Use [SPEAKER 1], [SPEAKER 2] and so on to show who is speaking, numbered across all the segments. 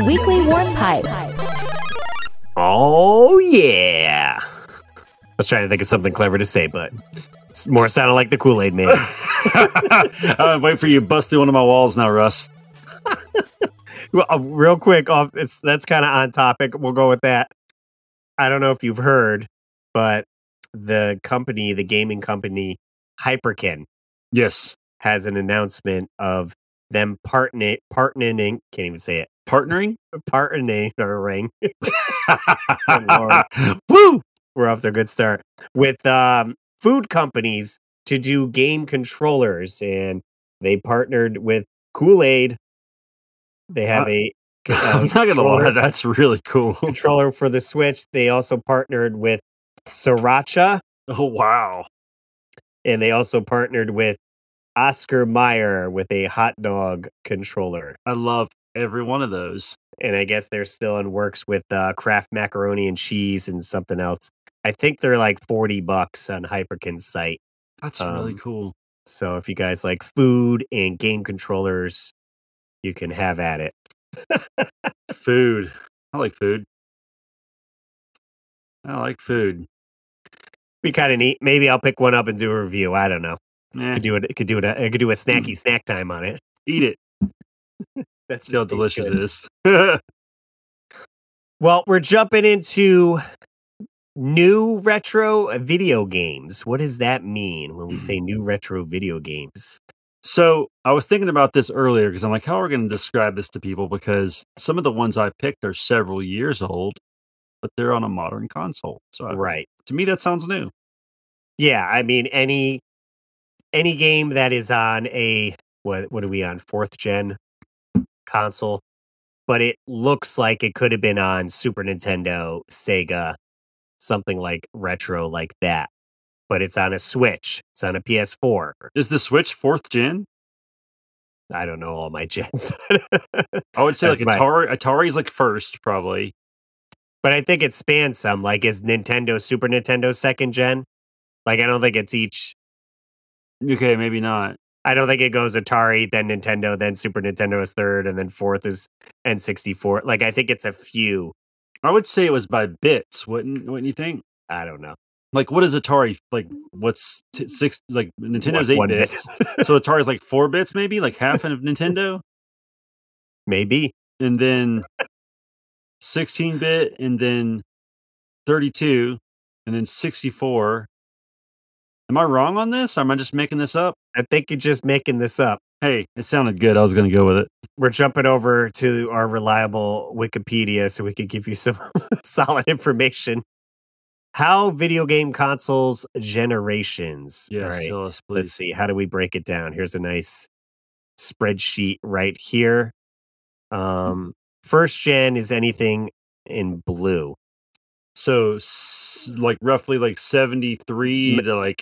[SPEAKER 1] weekly warm pipe.
[SPEAKER 2] Oh, yeah. I was trying to think of something clever to say, but it's more sounded like the Kool-Aid man.
[SPEAKER 3] I'm waiting for you to bust through one of my walls now, Russ.
[SPEAKER 2] Well, real quick, that's kind of on topic. We'll go with that. I don't know if you've heard, but the gaming company, Hyperkin,
[SPEAKER 3] Yes.
[SPEAKER 2] has an announcement of them partnering, can't even say it,
[SPEAKER 3] Partnering?
[SPEAKER 2] partnering.
[SPEAKER 3] Oh, Lord. Woo!
[SPEAKER 2] We're off to a good start with food companies to do game controllers, and they partnered with Kool-Aid. They have
[SPEAKER 3] I'm not gonna lie, that's really cool.
[SPEAKER 2] controller for the Switch. They also partnered with Sriracha,
[SPEAKER 3] Oh wow!
[SPEAKER 2] and they also partnered with Oscar Mayer with a hot dog controller.
[SPEAKER 3] I love every one of those.
[SPEAKER 2] And I guess they're still in works with Kraft macaroni and cheese and something else. I think they're like $40 on Hyperkin's site.
[SPEAKER 3] That's really cool.
[SPEAKER 2] So if you guys like food and game controllers, you can have at it.
[SPEAKER 3] Food. I like food. I like food.
[SPEAKER 2] Be kind of neat. Maybe I'll pick one up and do a review. I don't know.
[SPEAKER 3] Eh,
[SPEAKER 2] I could do a snacky snack time on it.
[SPEAKER 3] eat it.
[SPEAKER 2] That's
[SPEAKER 3] See how
[SPEAKER 2] just tastes
[SPEAKER 3] delicious
[SPEAKER 2] good.
[SPEAKER 3] it is.
[SPEAKER 2] Well, we're jumping into new retro video games. What does that mean when we say new retro video games?
[SPEAKER 3] So I was thinking about this earlier because I'm like, how are we going to describe this to people? Because some of the ones I picked are several years old, but they're on a modern console. So
[SPEAKER 2] Right.
[SPEAKER 3] to me, that sounds new.
[SPEAKER 2] Yeah, I mean any game that is on a what are we on, 4th gen console, but it looks like it could have been on Super Nintendo, Sega, something like retro like that. But it's on a Switch. It's on a PS4.
[SPEAKER 3] Is the Switch 4th gen?
[SPEAKER 2] I don't know all my gens.
[SPEAKER 3] I would say
[SPEAKER 2] That's
[SPEAKER 3] like Atari's like first, probably.
[SPEAKER 2] But I think it spans some. Like, is Nintendo, Super Nintendo 2nd gen? Like, I don't think it's each.
[SPEAKER 3] Okay, maybe not.
[SPEAKER 2] I don't think it goes Atari, then Nintendo, then Super Nintendo is 3rd, and then 4th is N64. Like, I think it's a few.
[SPEAKER 3] I would say it was by bits, wouldn't you think?
[SPEAKER 2] I don't know.
[SPEAKER 3] Like, what is Atari? Like, what's six? Like, Nintendo's
[SPEAKER 2] What,
[SPEAKER 3] 8
[SPEAKER 2] 1
[SPEAKER 3] bits, so Atari's like 4 bits, maybe like half of Nintendo,
[SPEAKER 2] Maybe.
[SPEAKER 3] and then 16-bit, and then 32, and then 64. Am I wrong on this? Or am I just making this up?
[SPEAKER 2] I think you're just making this up.
[SPEAKER 3] Hey, it sounded good. I was going to go with it.
[SPEAKER 2] We're jumping over to our reliable Wikipedia so we could give you some solid information. How video game consoles generations.
[SPEAKER 3] Yes,
[SPEAKER 2] All right.
[SPEAKER 3] tell us, please.
[SPEAKER 2] Let's see. How do we break it down? Here's a nice spreadsheet right here. First gen is anything in blue.
[SPEAKER 3] So, like roughly like 73 to like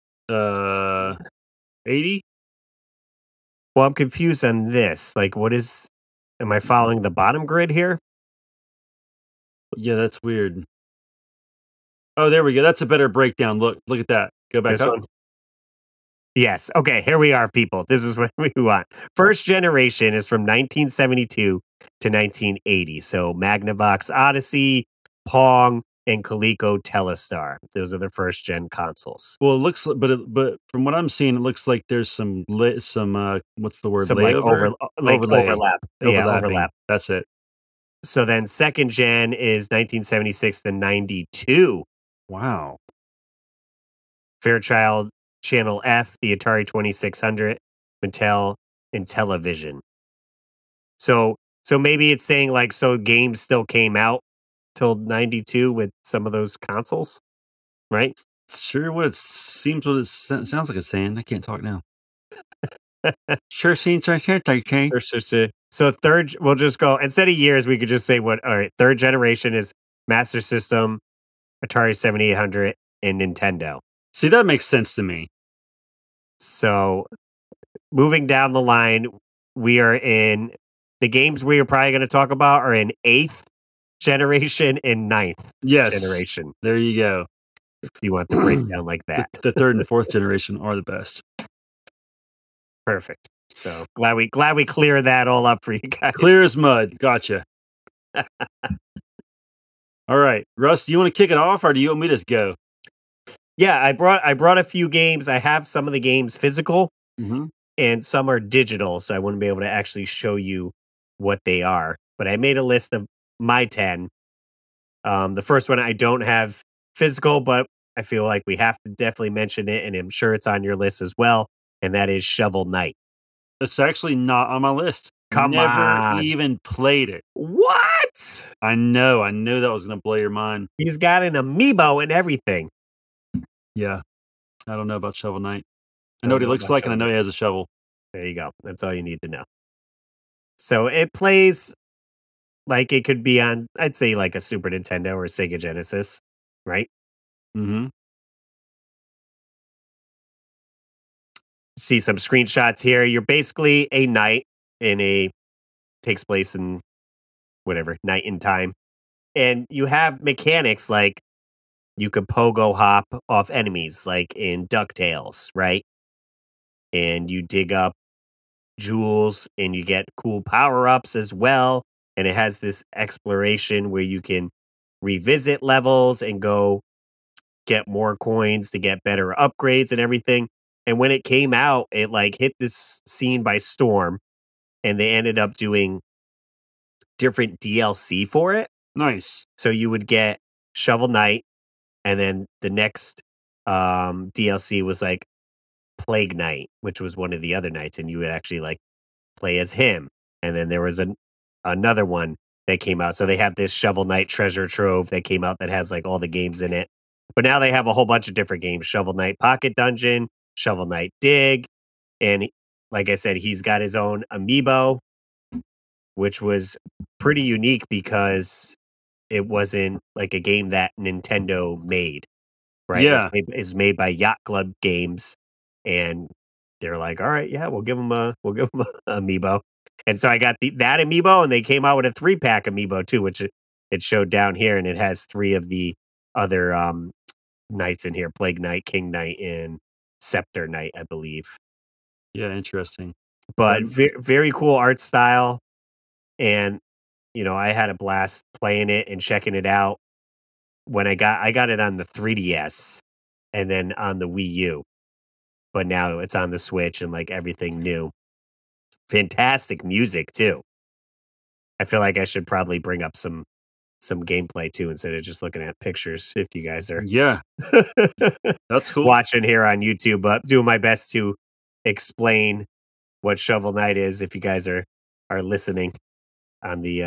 [SPEAKER 3] 80.
[SPEAKER 2] Well, I'm confused on this. Like, am I following the bottom grid here?
[SPEAKER 3] Yeah, that's weird. Oh, there we go. That's a better breakdown. Look at that. Go back
[SPEAKER 2] This
[SPEAKER 3] up.
[SPEAKER 2] one? Yes. Okay, here we are, people. This is what we want. First generation is from 1972 to 1980. So Magnavox Odyssey, Pong, and Coleco Telstar. Those are the first gen consoles.
[SPEAKER 3] Well, it looks, but from what I'm seeing, it looks like there's some what's the word?
[SPEAKER 2] Some like
[SPEAKER 3] Layover?
[SPEAKER 2] overlap. Yeah,
[SPEAKER 3] Overlapping.
[SPEAKER 2] overlap.
[SPEAKER 3] That's it.
[SPEAKER 2] So then second gen is 1976 to 92.
[SPEAKER 3] Wow.
[SPEAKER 2] Fairchild Channel F, the Atari 2600, Mattel, and Television. So maybe it's saying like, so games still came out till 92 with some of those consoles, right?
[SPEAKER 3] Sure, sounds like it's saying. I can't talk now. Sure seems like
[SPEAKER 2] Sure. So third, we'll just go, instead of years, we could just say all right, third generation is Master System, Atari 7800, and Nintendo.
[SPEAKER 3] See, that makes sense to me.
[SPEAKER 2] So moving down the line, we are in the games we are probably going to talk about are in 8th generation and 9th generation.
[SPEAKER 3] There you go.
[SPEAKER 2] If you want the breakdown like that.
[SPEAKER 3] The 3rd and 4th generation are the best.
[SPEAKER 2] Perfect. So glad we clear that all up for you guys.
[SPEAKER 3] Clear as mud. Gotcha. All right, Russ, do you want to kick it off, or do you want me to just go?
[SPEAKER 2] Yeah, I brought a few games. I have some of the games physical
[SPEAKER 3] Mm-hmm.
[SPEAKER 2] and some are digital, so I wouldn't be able to actually show you what they are. But I made a list of my 10. The first one I don't have physical, but I feel like we have to definitely mention it, and I'm sure it's on your list as well, and that is Shovel Knight.
[SPEAKER 3] It's actually not on my list.
[SPEAKER 2] Come
[SPEAKER 3] Never
[SPEAKER 2] on.
[SPEAKER 3] even played it.
[SPEAKER 2] What?
[SPEAKER 3] I know that was gonna blow your mind.
[SPEAKER 2] He's got an amiibo and everything.
[SPEAKER 3] Yeah, I don't know about Shovel Knight. I know
[SPEAKER 2] Don't
[SPEAKER 3] what he
[SPEAKER 2] know
[SPEAKER 3] looks
[SPEAKER 2] about
[SPEAKER 3] like, and I
[SPEAKER 2] Shovel
[SPEAKER 3] know
[SPEAKER 2] Knight.
[SPEAKER 3] he has a shovel.
[SPEAKER 2] There you go. That's all you need to know. So it plays like it could be on, I'd say, like a Super Nintendo or Sega Genesis, right?
[SPEAKER 3] Mm-hmm.
[SPEAKER 2] See some screenshots here. You're basically a knight in a takes place in whatever night in time, and you have mechanics like you could pogo hop off enemies, like in Ducktales, right? And you dig up jewels, and you get cool power ups as well. And it has this exploration where you can revisit levels and go get more coins to get better upgrades and everything. And when it came out, it like hit this scene by storm, and they ended up doing different DLC for it.
[SPEAKER 3] Nice.
[SPEAKER 2] So you would get Shovel Knight, and then the next DLC was like Plague Knight, which was one of the other knights, and you would actually like play as him. And then there was another one that came out. So they have this Shovel Knight treasure trove that came out that has like all the games in it. But now they have a whole bunch of different games: Shovel Knight Pocket Dungeon, Shovel Knight Dig, and like I said, he's got his own amiibo, which was pretty unique because it wasn't like a game that Nintendo made, right?
[SPEAKER 3] Yeah.
[SPEAKER 2] It's made by Yacht Club Games, and they're like, "All right, yeah, we'll give him a amiibo." And so I got that amiibo, and they came out with a 3-pack amiibo too, which it showed down here, and it has 3 of the other knights in here: Plague Knight, King Knight, and Scepter Knight, I believe.
[SPEAKER 3] Yeah, interesting.
[SPEAKER 2] But
[SPEAKER 3] Um,
[SPEAKER 2] very cool art style, and I had a blast playing it and checking it out when I got it on the 3DS and then on the Wii U, but now it's on the Switch and like everything new. Fantastic music too. I feel like I should probably bring up some gameplay too instead of just looking at pictures if you guys are
[SPEAKER 3] yeah, that's cool.
[SPEAKER 2] watching here on YouTube, but doing my best to explain what Shovel Knight is if you guys are listening on the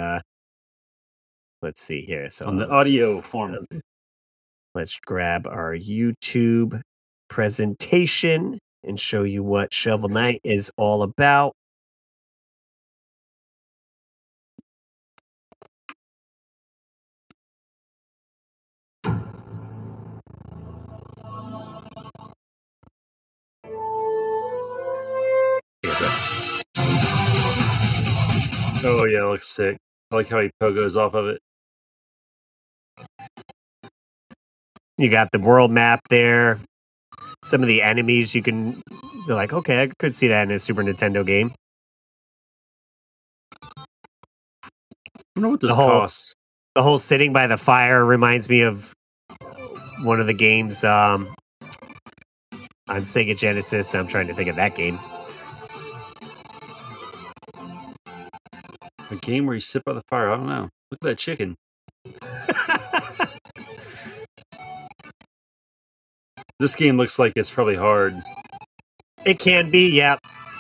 [SPEAKER 2] let's see here. So
[SPEAKER 3] On the audio form.
[SPEAKER 2] let's grab our YouTube presentation and show you what Shovel Knight is all about.
[SPEAKER 3] Oh yeah, it looks sick. I like how he pogos off of it.
[SPEAKER 2] You got the world map there. Some of the enemies you can be like, okay, I could see that in a Super Nintendo game.
[SPEAKER 3] I wonder what this
[SPEAKER 2] The whole
[SPEAKER 3] costs.
[SPEAKER 2] the whole sitting by the fire reminds me of one of the games on Sega Genesis. Now I'm trying to think of that game.
[SPEAKER 3] A game where you sit by the fire. I don't know. Look at that chicken. This game looks like it's probably hard.
[SPEAKER 2] It can be, yeah.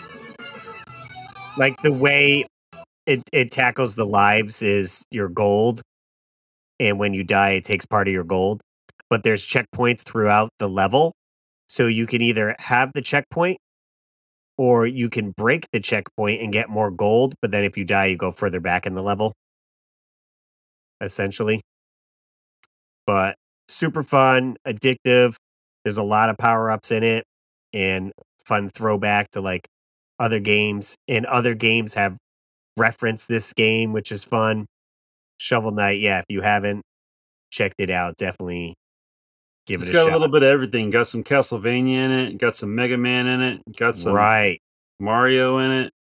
[SPEAKER 2] Like the way it tackles the lives is your gold, and when you die, it takes part of your gold. But there's checkpoints throughout the level, so you can either have the checkpoint or you can break the checkpoint and get more gold. But then if you die, you go further back in the level, essentially. But super fun, addictive. There's a lot of power ups in it, and fun throwback to like other games. And other games have referenced this game, which is fun. Shovel Knight, yeah, if you haven't checked it out, definitely give it
[SPEAKER 3] It's
[SPEAKER 2] a
[SPEAKER 3] got a
[SPEAKER 2] shot.
[SPEAKER 3] little bit of everything. Got some Castlevania in it. Got some Mega Man in it. Got some
[SPEAKER 2] Right.
[SPEAKER 3] Mario in it.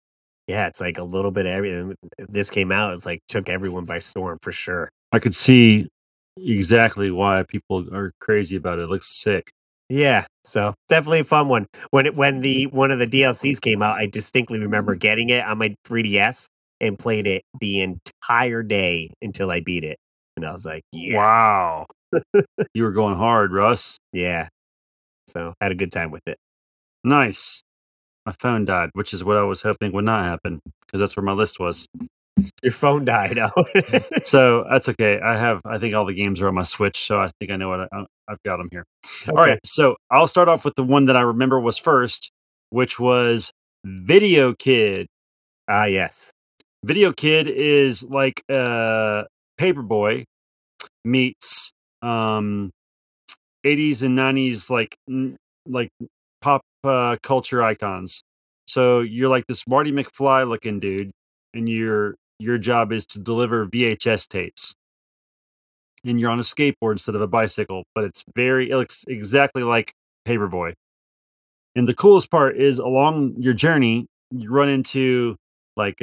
[SPEAKER 2] Yeah, it's like a little bit of everything. This came out, it's like took everyone by storm for sure.
[SPEAKER 3] I could see exactly why people are crazy about it. It looks sick.
[SPEAKER 2] Yeah, so definitely a fun one. When the one of the DLCs came out, I distinctly remember getting it on my 3DS and played it the entire day until I beat it, and I was like, "Yes."
[SPEAKER 3] Wow. You were going hard, Russ.
[SPEAKER 2] Yeah, so had a good time with it.
[SPEAKER 3] Nice. My phone died, which is what I was hoping would not happen because that's where my list was.
[SPEAKER 2] Your phone died out.
[SPEAKER 3] So that's okay. I think all the games are on my Switch, so I think I know what I've got them here. All
[SPEAKER 2] Okay.
[SPEAKER 3] right, so I'll start off with the one that I remember was first, which was Video Kid.
[SPEAKER 2] Ah, yes.
[SPEAKER 3] Video Kid is like Paperboy meets um 80s and 90s like pop culture icons. So you're like this Marty McFly looking dude, and your job is to deliver VHS tapes. And you're on a skateboard instead of a bicycle, but it looks exactly like Paperboy. And the coolest part is along your journey, you run into like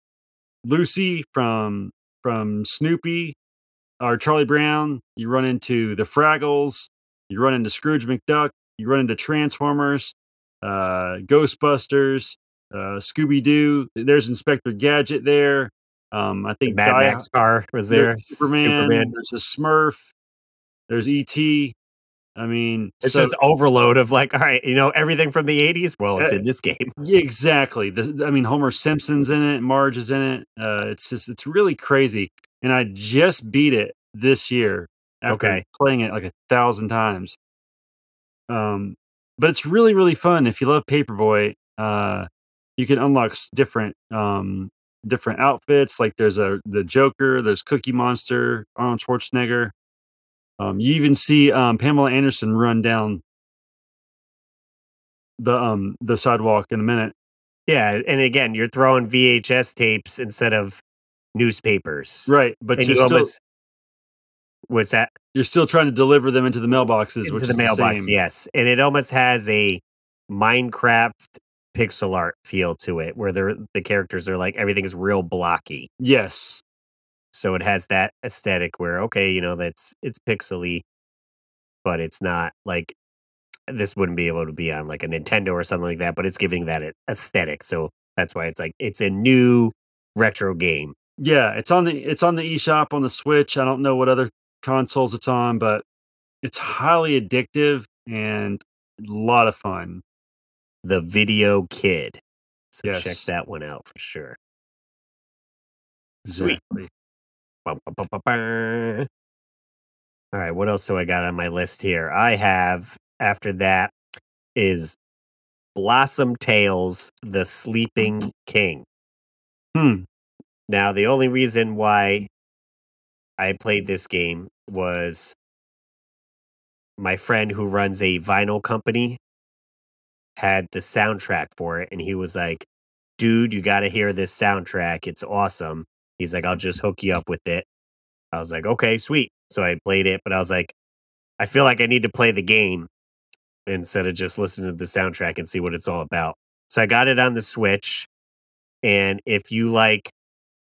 [SPEAKER 3] Lucy from Snoopy or Charlie Brown, you run into the Fraggles, you run into Scrooge McDuck, you run into Transformers, Ghostbusters, Scooby Doo. There's Inspector Gadget there. I
[SPEAKER 2] The
[SPEAKER 3] think
[SPEAKER 2] Mad Max car was
[SPEAKER 3] there's
[SPEAKER 2] there,
[SPEAKER 3] Superman.
[SPEAKER 2] Superman.
[SPEAKER 3] There's a Smurf. There's ET. I mean,
[SPEAKER 2] It's
[SPEAKER 3] so
[SPEAKER 2] just overload of like, all right, everything from the '80s. Well, it's
[SPEAKER 3] uh,
[SPEAKER 2] in this game.
[SPEAKER 3] yeah, exactly. I mean, Homer Simpson's in it. Marge is in it. It's really crazy. And I just beat it this year after
[SPEAKER 2] Okay.
[SPEAKER 3] playing it like 1,000 times. Um, but it's really really fun. If you love Paperboy, you can unlock different outfits. Like there's the Joker, there's Cookie Monster, Arnold Schwarzenegger. You even see Pamela Anderson run down the sidewalk in a minute.
[SPEAKER 2] Yeah, and again, you're throwing VHS tapes instead of newspapers,
[SPEAKER 3] Right, but
[SPEAKER 2] and you almost what's that?
[SPEAKER 3] you're still trying to deliver them into the mailboxes,
[SPEAKER 2] Into
[SPEAKER 3] which
[SPEAKER 2] the
[SPEAKER 3] is the
[SPEAKER 2] mailbox,
[SPEAKER 3] same.
[SPEAKER 2] yes, and it almost has a Minecraft pixel art feel to it, where the characters are like everything is real blocky.
[SPEAKER 3] Yes.
[SPEAKER 2] So it has that aesthetic where, okay, that's it's pixely, but it's not like this wouldn't be able to be on like a Nintendo or something like that, but it's giving that aesthetic. So that's why it's like it's a new retro game.
[SPEAKER 3] Yeah, it's on the eShop on the Switch. I don't know what other consoles it's on, but it's highly addictive and a lot of fun.
[SPEAKER 2] The Video Kid. So check
[SPEAKER 3] Yes,
[SPEAKER 2] that one out for sure. Sweet.
[SPEAKER 3] exactly.
[SPEAKER 2] Bum, bum, bum, bum, bum. All right, what else do I got on my list here? I have after that is Blossom Tales, The Sleeping King.
[SPEAKER 3] Hmm.
[SPEAKER 2] Now, the only reason why I played this game was my friend who runs a vinyl company had the soundtrack for it, and he was like, "Dude, you gotta hear this soundtrack. It's awesome." He's like, "I'll just hook you up with it." I was like, "Okay, sweet." So I played it, but I was like, I feel like I need to play the game instead of just listening to the soundtrack and see what it's all about. So I got it on the Switch, and if you like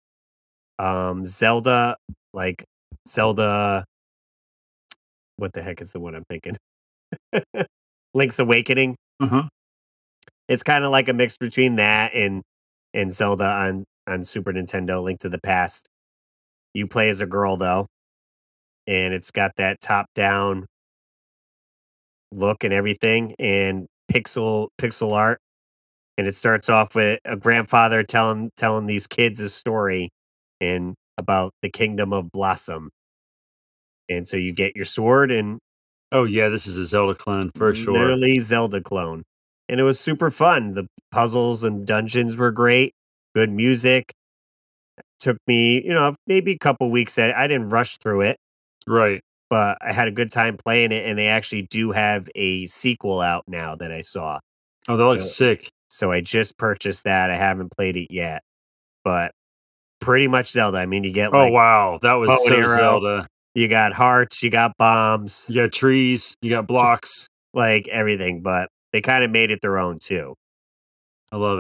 [SPEAKER 2] Zelda, like Zelda, what the heck is the one I'm thinking? Link's Awakening.
[SPEAKER 3] Uh-huh.
[SPEAKER 2] It's kind of like a mix between that and Zelda on Super Nintendo, Link to the Past. You play as a girl though, and it's got that top down look and everything, and pixel art. And it starts off with a grandfather telling these kids a story and about the kingdom of Blossom. And so you get your sword and
[SPEAKER 3] Oh yeah, this is a Zelda clone for sure.
[SPEAKER 2] literally Zelda clone. And it was super fun. The puzzles and dungeons were great. Good music. Took me, maybe a couple weeks. I didn't rush through it,
[SPEAKER 3] Right.
[SPEAKER 2] but I had a good time playing it. And they actually do have a sequel out now that I saw.
[SPEAKER 3] Oh, that looks
[SPEAKER 2] So,
[SPEAKER 3] sick.
[SPEAKER 2] so I just purchased that. I haven't played it yet, but pretty much Zelda. I mean, you get
[SPEAKER 3] Oh
[SPEAKER 2] like
[SPEAKER 3] wow, that was
[SPEAKER 2] bow and
[SPEAKER 3] so
[SPEAKER 2] arrow,
[SPEAKER 3] Zelda.
[SPEAKER 2] you got hearts, you got bombs,
[SPEAKER 3] You got trees, you got blocks.
[SPEAKER 2] like everything, but they kind of made it their own too.
[SPEAKER 3] I love it.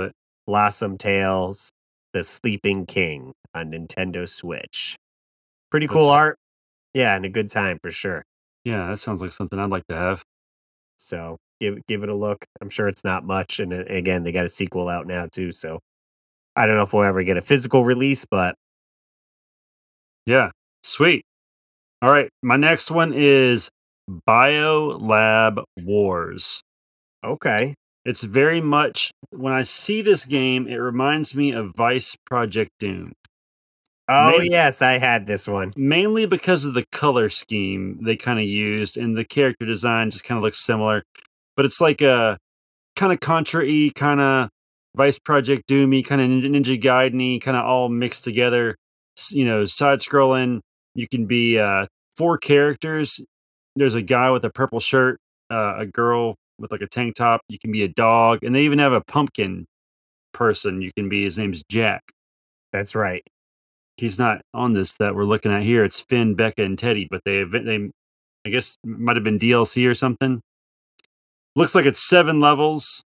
[SPEAKER 2] Blossom Tales, The Sleeping King on Nintendo Switch. Pretty cool
[SPEAKER 3] That's
[SPEAKER 2] art. Yeah, and a good time for sure.
[SPEAKER 3] yeah, that sounds like something I'd like to have.
[SPEAKER 2] So give it a look. I'm sure it's not much. And again, they got a sequel out now too. So I don't know if we'll ever get a physical release, but
[SPEAKER 3] Yeah, sweet. All right, my next one is BioLab Wars.
[SPEAKER 2] okay.
[SPEAKER 3] It's very much when I see this game, it reminds me of Vice Project Doom.
[SPEAKER 2] Oh
[SPEAKER 3] Main,
[SPEAKER 2] yes, I had this one.
[SPEAKER 3] Mainly because of the color scheme they kind of used, and the character design just kind of looks similar. But it's like a kind of Contra-y, kind of Vice Project Doomy, kind of Ninja Gaiden-y, kind of all mixed together. Side scrolling. You can be four characters. There's a guy with a purple shirt, a girl with like a tank top. You can be a dog, and they even have a pumpkin person. You can be. His name's Jack.
[SPEAKER 2] That's right.
[SPEAKER 3] He's not on this that we're looking at here. It's Finn, Becca, and Teddy, but they I guess might have been DLC or something. Looks like it's 7 levels.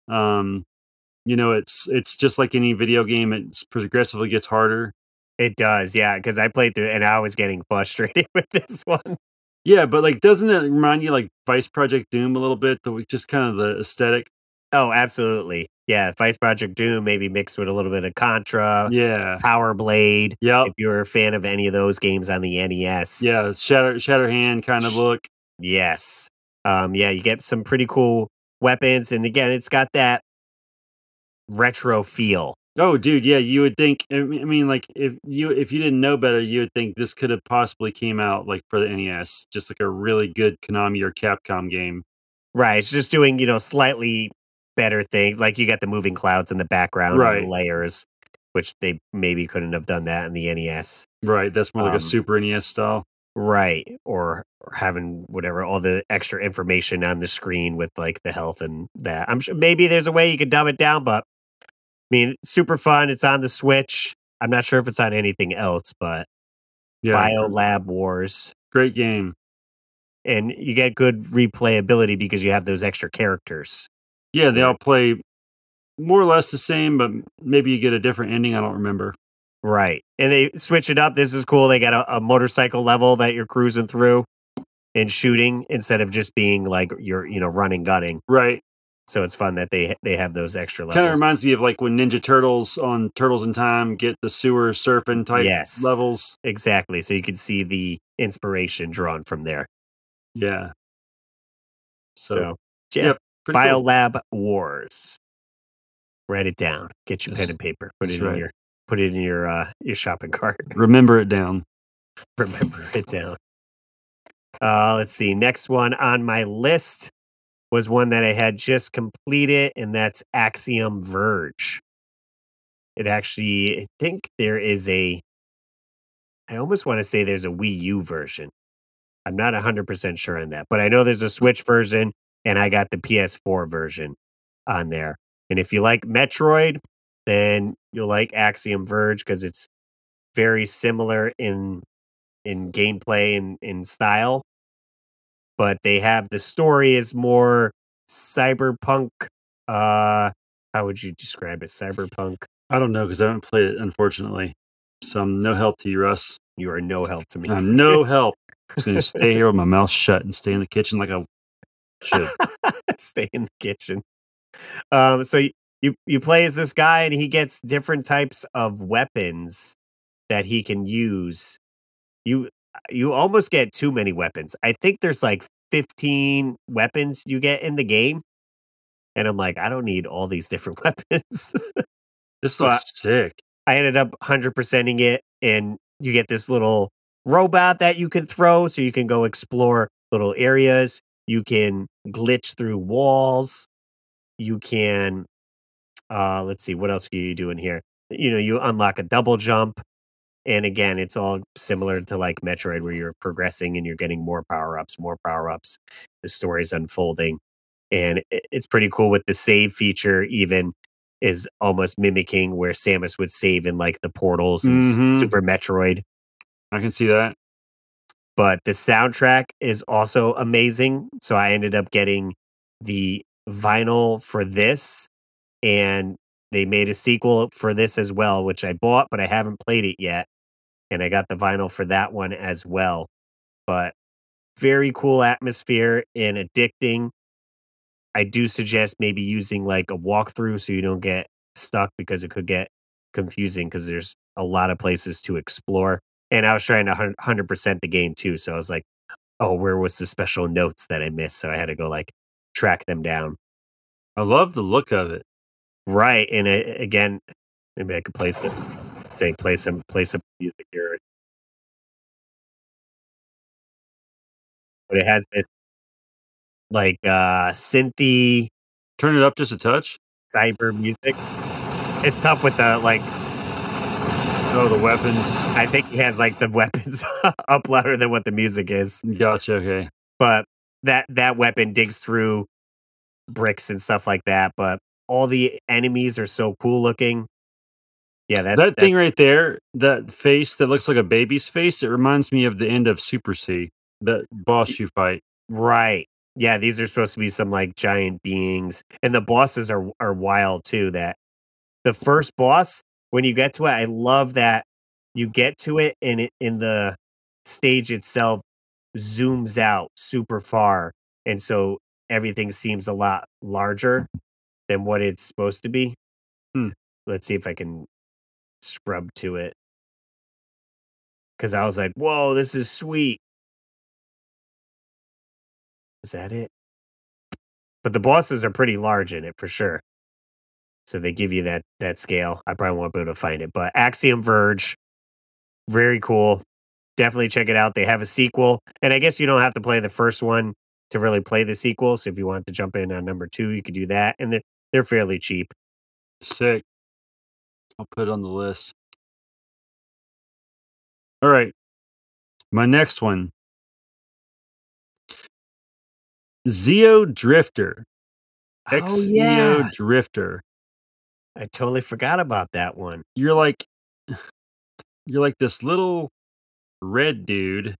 [SPEAKER 3] It's just like any video game. It's progressively gets harder.
[SPEAKER 2] It does, yeah, because I played through and I was getting frustrated with this one.
[SPEAKER 3] Yeah, but like, doesn't it remind you like Vice Project Doom a little bit? Just kind of the aesthetic.
[SPEAKER 2] Oh, absolutely. Yeah, Vice Project Doom maybe mixed with a little bit of Contra,
[SPEAKER 3] Yeah.
[SPEAKER 2] Power Blade.
[SPEAKER 3] Yep.
[SPEAKER 2] If you're a fan of any of those games on the NES,
[SPEAKER 3] Yeah. Shatterhand kind of
[SPEAKER 2] sh-
[SPEAKER 3] look.
[SPEAKER 2] yes. Yeah, you get some pretty cool weapons, and again, it's got that retro feel.
[SPEAKER 3] Oh, dude, yeah, you would think. I mean, like if you didn't know better, you would think this could have possibly came out like for the NES, just like a really good Konami or Capcom game.
[SPEAKER 2] Right, it's just doing, slightly better things, like, you got the moving clouds in the background and the
[SPEAKER 3] Right,
[SPEAKER 2] layers, which they maybe couldn't have done that in the NES.
[SPEAKER 3] right. That's more like a
[SPEAKER 2] Um,
[SPEAKER 3] Super NES style.
[SPEAKER 2] right, or having whatever, all the extra information on the screen with, like, the health and that. I'm sure maybe there's a way you could dumb it down, but, I mean, super fun, it's on the Switch. I'm not sure if it's on anything else, but
[SPEAKER 3] Yeah,
[SPEAKER 2] BioLab Wars,
[SPEAKER 3] great game.
[SPEAKER 2] and you get good replayability because you have those extra characters
[SPEAKER 3] Yeah, they
[SPEAKER 2] where
[SPEAKER 3] all play more or less the same, but maybe you get a different ending. I don't remember.
[SPEAKER 2] right, and they switch it up. This is cool. They got a motorcycle level that you're cruising through and shooting instead of just being like you're, running, gunning.
[SPEAKER 3] Right.
[SPEAKER 2] So it's fun that they have those extra
[SPEAKER 3] Kind of
[SPEAKER 2] levels.
[SPEAKER 3] reminds me of like when Ninja Turtles on Turtles in Time get the sewer surfing type
[SPEAKER 2] Yes,
[SPEAKER 3] levels.
[SPEAKER 2] exactly. So you can see the inspiration drawn from there.
[SPEAKER 3] Yeah. So,
[SPEAKER 2] So yeah,
[SPEAKER 3] yep, pretty cool.
[SPEAKER 2] BioLab Wars. Write it down. Get your pen
[SPEAKER 3] That's,
[SPEAKER 2] and paper.
[SPEAKER 3] that's right.
[SPEAKER 2] Put it in your shopping cart.
[SPEAKER 3] Remember it down.
[SPEAKER 2] Remember it down. Let's see. Next one on my list was one that I had just completed, and that's Axiom Verge. It actually, I think there is I almost want to say there's a Wii U version. I'm not 100% sure on that, but I know there's a Switch version, and I got the PS4 version on there. And if you like Metroid, then you'll like Axiom Verge because it's very similar in gameplay and in style, but they have the story is more cyberpunk. How would you describe it? Cyberpunk.
[SPEAKER 3] I don't know because I haven't played it, unfortunately. So I'm no help to you, Russ.
[SPEAKER 2] You are no help to me.
[SPEAKER 3] I'm no help. I'm just gonna stay here with my mouth shut and stay in the kitchen like I should.
[SPEAKER 2] Stay in the kitchen. So you play as this guy, and he gets different types of weapons that he can use. You you almost get too many weapons. I think there's like 15 weapons you get in the game, and I'm like, I don't need all these different weapons.
[SPEAKER 3] This
[SPEAKER 2] But
[SPEAKER 3] looks sick.
[SPEAKER 2] I ended up 100%ing it, and you get this little robot that you can throw, so you can go explore little areas. You can glitch through walls. You can, let's see, what else can you do in here? You unlock a double jump, and again, it's all similar to like Metroid, where you're progressing and you're getting more power ups, more power ups. The story's unfolding, and it's pretty cool with the save feature. Even is almost mimicking where Samus would save in like the portals and
[SPEAKER 3] Mm-hmm.
[SPEAKER 2] Super Metroid.
[SPEAKER 3] I can see that.
[SPEAKER 2] But the soundtrack is also amazing. So I ended up getting the vinyl for this, and they made a sequel for this as well, which I bought, but I haven't played it yet. And I got the vinyl for that one as well. But very cool atmosphere and addicting. I do suggest maybe using like a walkthrough so you don't get stuck because it could get confusing because there's a lot of places to explore. And I was trying to 100% the game too. So I was like, oh, where was the special notes that I missed? So I had to go like track them down.
[SPEAKER 3] I love the look of it.
[SPEAKER 2] Right. And again, maybe I could play some music here. But it has this like synthy
[SPEAKER 3] Turn it up just a touch.
[SPEAKER 2] cyber music. It's tough with the like
[SPEAKER 3] Oh, the weapons.
[SPEAKER 2] I think he has like the weapons up louder than what the music is.
[SPEAKER 3] Gotcha. Okay.
[SPEAKER 2] But that weapon digs through bricks and stuff like that. But all the enemies are so cool looking. Yeah,
[SPEAKER 3] That thing
[SPEAKER 2] that's
[SPEAKER 3] right there, that face that looks like a baby's face, it reminds me of the end of Super C, that boss you fight.
[SPEAKER 2] right. Yeah, these are supposed to be some like giant beings. And the bosses are wild too. That the first boss, when you get to it, I love that you get to it and it in the stage itself zooms out super far. And so everything seems a lot larger than what it's supposed to be.
[SPEAKER 3] Hmm.
[SPEAKER 2] Let's see if I can scrub to it. Cause I was like, whoa, this is sweet. Is that it? But the bosses are pretty large in it for sure. So they give you that scale. I probably won't be able to find it. But Axiom Verge, very cool. Definitely check it out. They have a sequel. And I guess you don't have to play the first one to really play the sequel. So if you want to jump in on number two, you could do that. And they're fairly cheap.
[SPEAKER 3] Sick. I'll put it on the list. All right. My next one, Zeo Drifter.
[SPEAKER 2] Oh
[SPEAKER 3] XEO
[SPEAKER 2] yeah.
[SPEAKER 3] Drifter.
[SPEAKER 2] I totally forgot about that one.
[SPEAKER 3] You're like you're like this little red dude.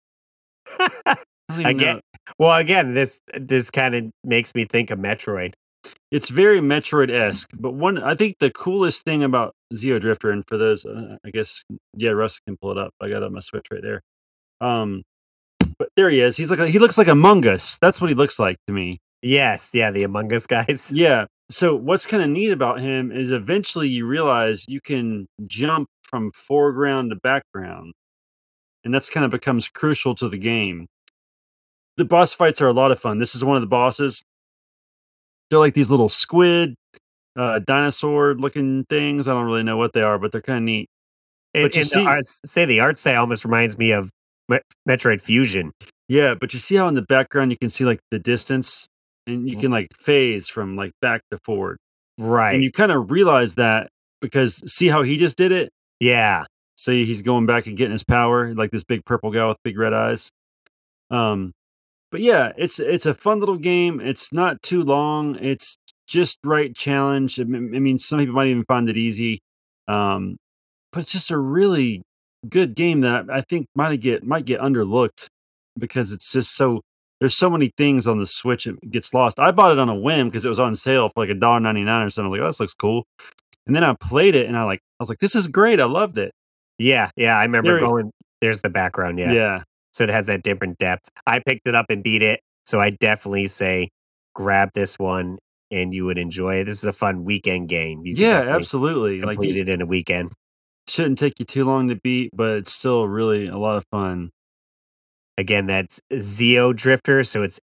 [SPEAKER 3] I don't even
[SPEAKER 2] Again,
[SPEAKER 3] know.
[SPEAKER 2] well, again, this kind of makes me think of Metroid.
[SPEAKER 3] It's very Metroid-esque, but one I think the coolest thing about Zeo Drifter, and for those, I guess, yeah, Russ can pull it up. I got it on my Switch right there. Um, but there he is. He looks like Among Us. That's what he looks like to me.
[SPEAKER 2] Yes, yeah, the Among Us guys.
[SPEAKER 3] Yeah. So what's kind of neat about him is eventually you realize you can jump from foreground to background, and that's kind of becomes crucial to the game. The boss fights are a lot of fun. This is one of the bosses. They're like these little squid, dinosaur looking things. I don't really know what they are, but they're kind of neat.
[SPEAKER 2] And,
[SPEAKER 3] But you
[SPEAKER 2] and the
[SPEAKER 3] see,
[SPEAKER 2] the art style almost reminds me of Metroid Fusion.
[SPEAKER 3] yeah, but you see how in the background you can see like the distance, and you
[SPEAKER 2] R-
[SPEAKER 3] can like phase from like back to forward. And
[SPEAKER 2] Right.
[SPEAKER 3] you kind of realize that because see how he just did it?
[SPEAKER 2] Yeah.
[SPEAKER 3] So he's going back and getting his power, like this big purple guy with big red eyes. Um, but yeah, it's a fun little game. It's not too long. It's just right challenge. I mean, some people might even find it easy. Um, but it's just a really good game that I think might get underlooked because it's just so there's so many things on the Switch it gets lost. I bought it on a whim because it was on sale for like $1.99 or something. I was like, oh, this looks cool. And then I played it and I was like, this is great. I loved it.
[SPEAKER 2] Yeah. Yeah. I remember
[SPEAKER 3] There,
[SPEAKER 2] going, there's the background. Yeah.
[SPEAKER 3] yeah,
[SPEAKER 2] So it has that different depth. I picked it up and beat it. So I definitely say grab this one and you would enjoy it. This is a fun weekend game. You could
[SPEAKER 3] yeah,
[SPEAKER 2] definitely
[SPEAKER 3] absolutely. Like
[SPEAKER 2] complete
[SPEAKER 3] it
[SPEAKER 2] it in a weekend.
[SPEAKER 3] shouldn't take you too long to beat, but it's still really a lot of fun.
[SPEAKER 2] Again, that's Zeo Drifter. So it's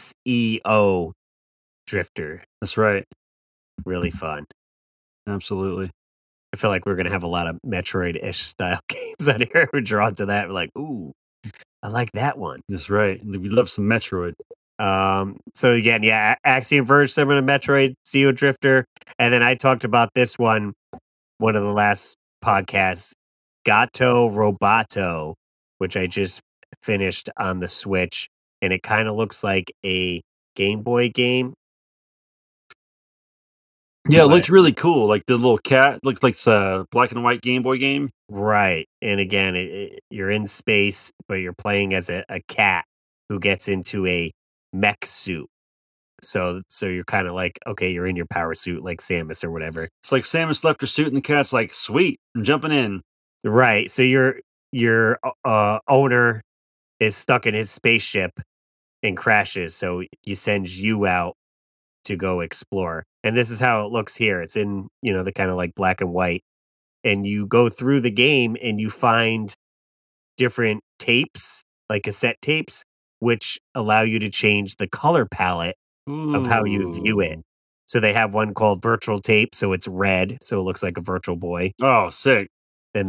[SPEAKER 2] XEO Drifter.
[SPEAKER 3] That's right.
[SPEAKER 2] Really fun.
[SPEAKER 3] Absolutely.
[SPEAKER 2] I feel like we're gonna have a lot of Metroid-ish style games on here. We're drawn to that. We're like, ooh, I like that one.
[SPEAKER 3] That's right. We love some Metroid.
[SPEAKER 2] So again, yeah, Axiom Verge, similar to Metroid, Zeo Drifter, and then I talked about this one of the last podcasts, Gato Roboto, which I just finished on the Switch, and it kind of looks like a Game Boy game,
[SPEAKER 3] Yeah, it
[SPEAKER 2] but
[SPEAKER 3] looked really cool. Like the little cat looks like it's a black and white Game Boy game.
[SPEAKER 2] right. And again, you're in space, but you're playing as a cat who gets into a mech suit. So you're kind of like, okay, you're in your power suit like Samus or whatever.
[SPEAKER 3] It's like Samus left her suit, and the cat's like, "Sweet, I'm jumping in."
[SPEAKER 2] Right. So your owner is stuck in his spaceship and crashes. So he sends you out to go explore. And this is how it looks here. It's in, the kind of like black and white. And you go through the game and you find different tapes, like cassette tapes, which allow you to change the color palette of how you view it.
[SPEAKER 3] Ooh.
[SPEAKER 2] So they have one called virtual tape, so it's red, so it looks like a virtual boy.
[SPEAKER 3] Oh, sick.
[SPEAKER 2] Then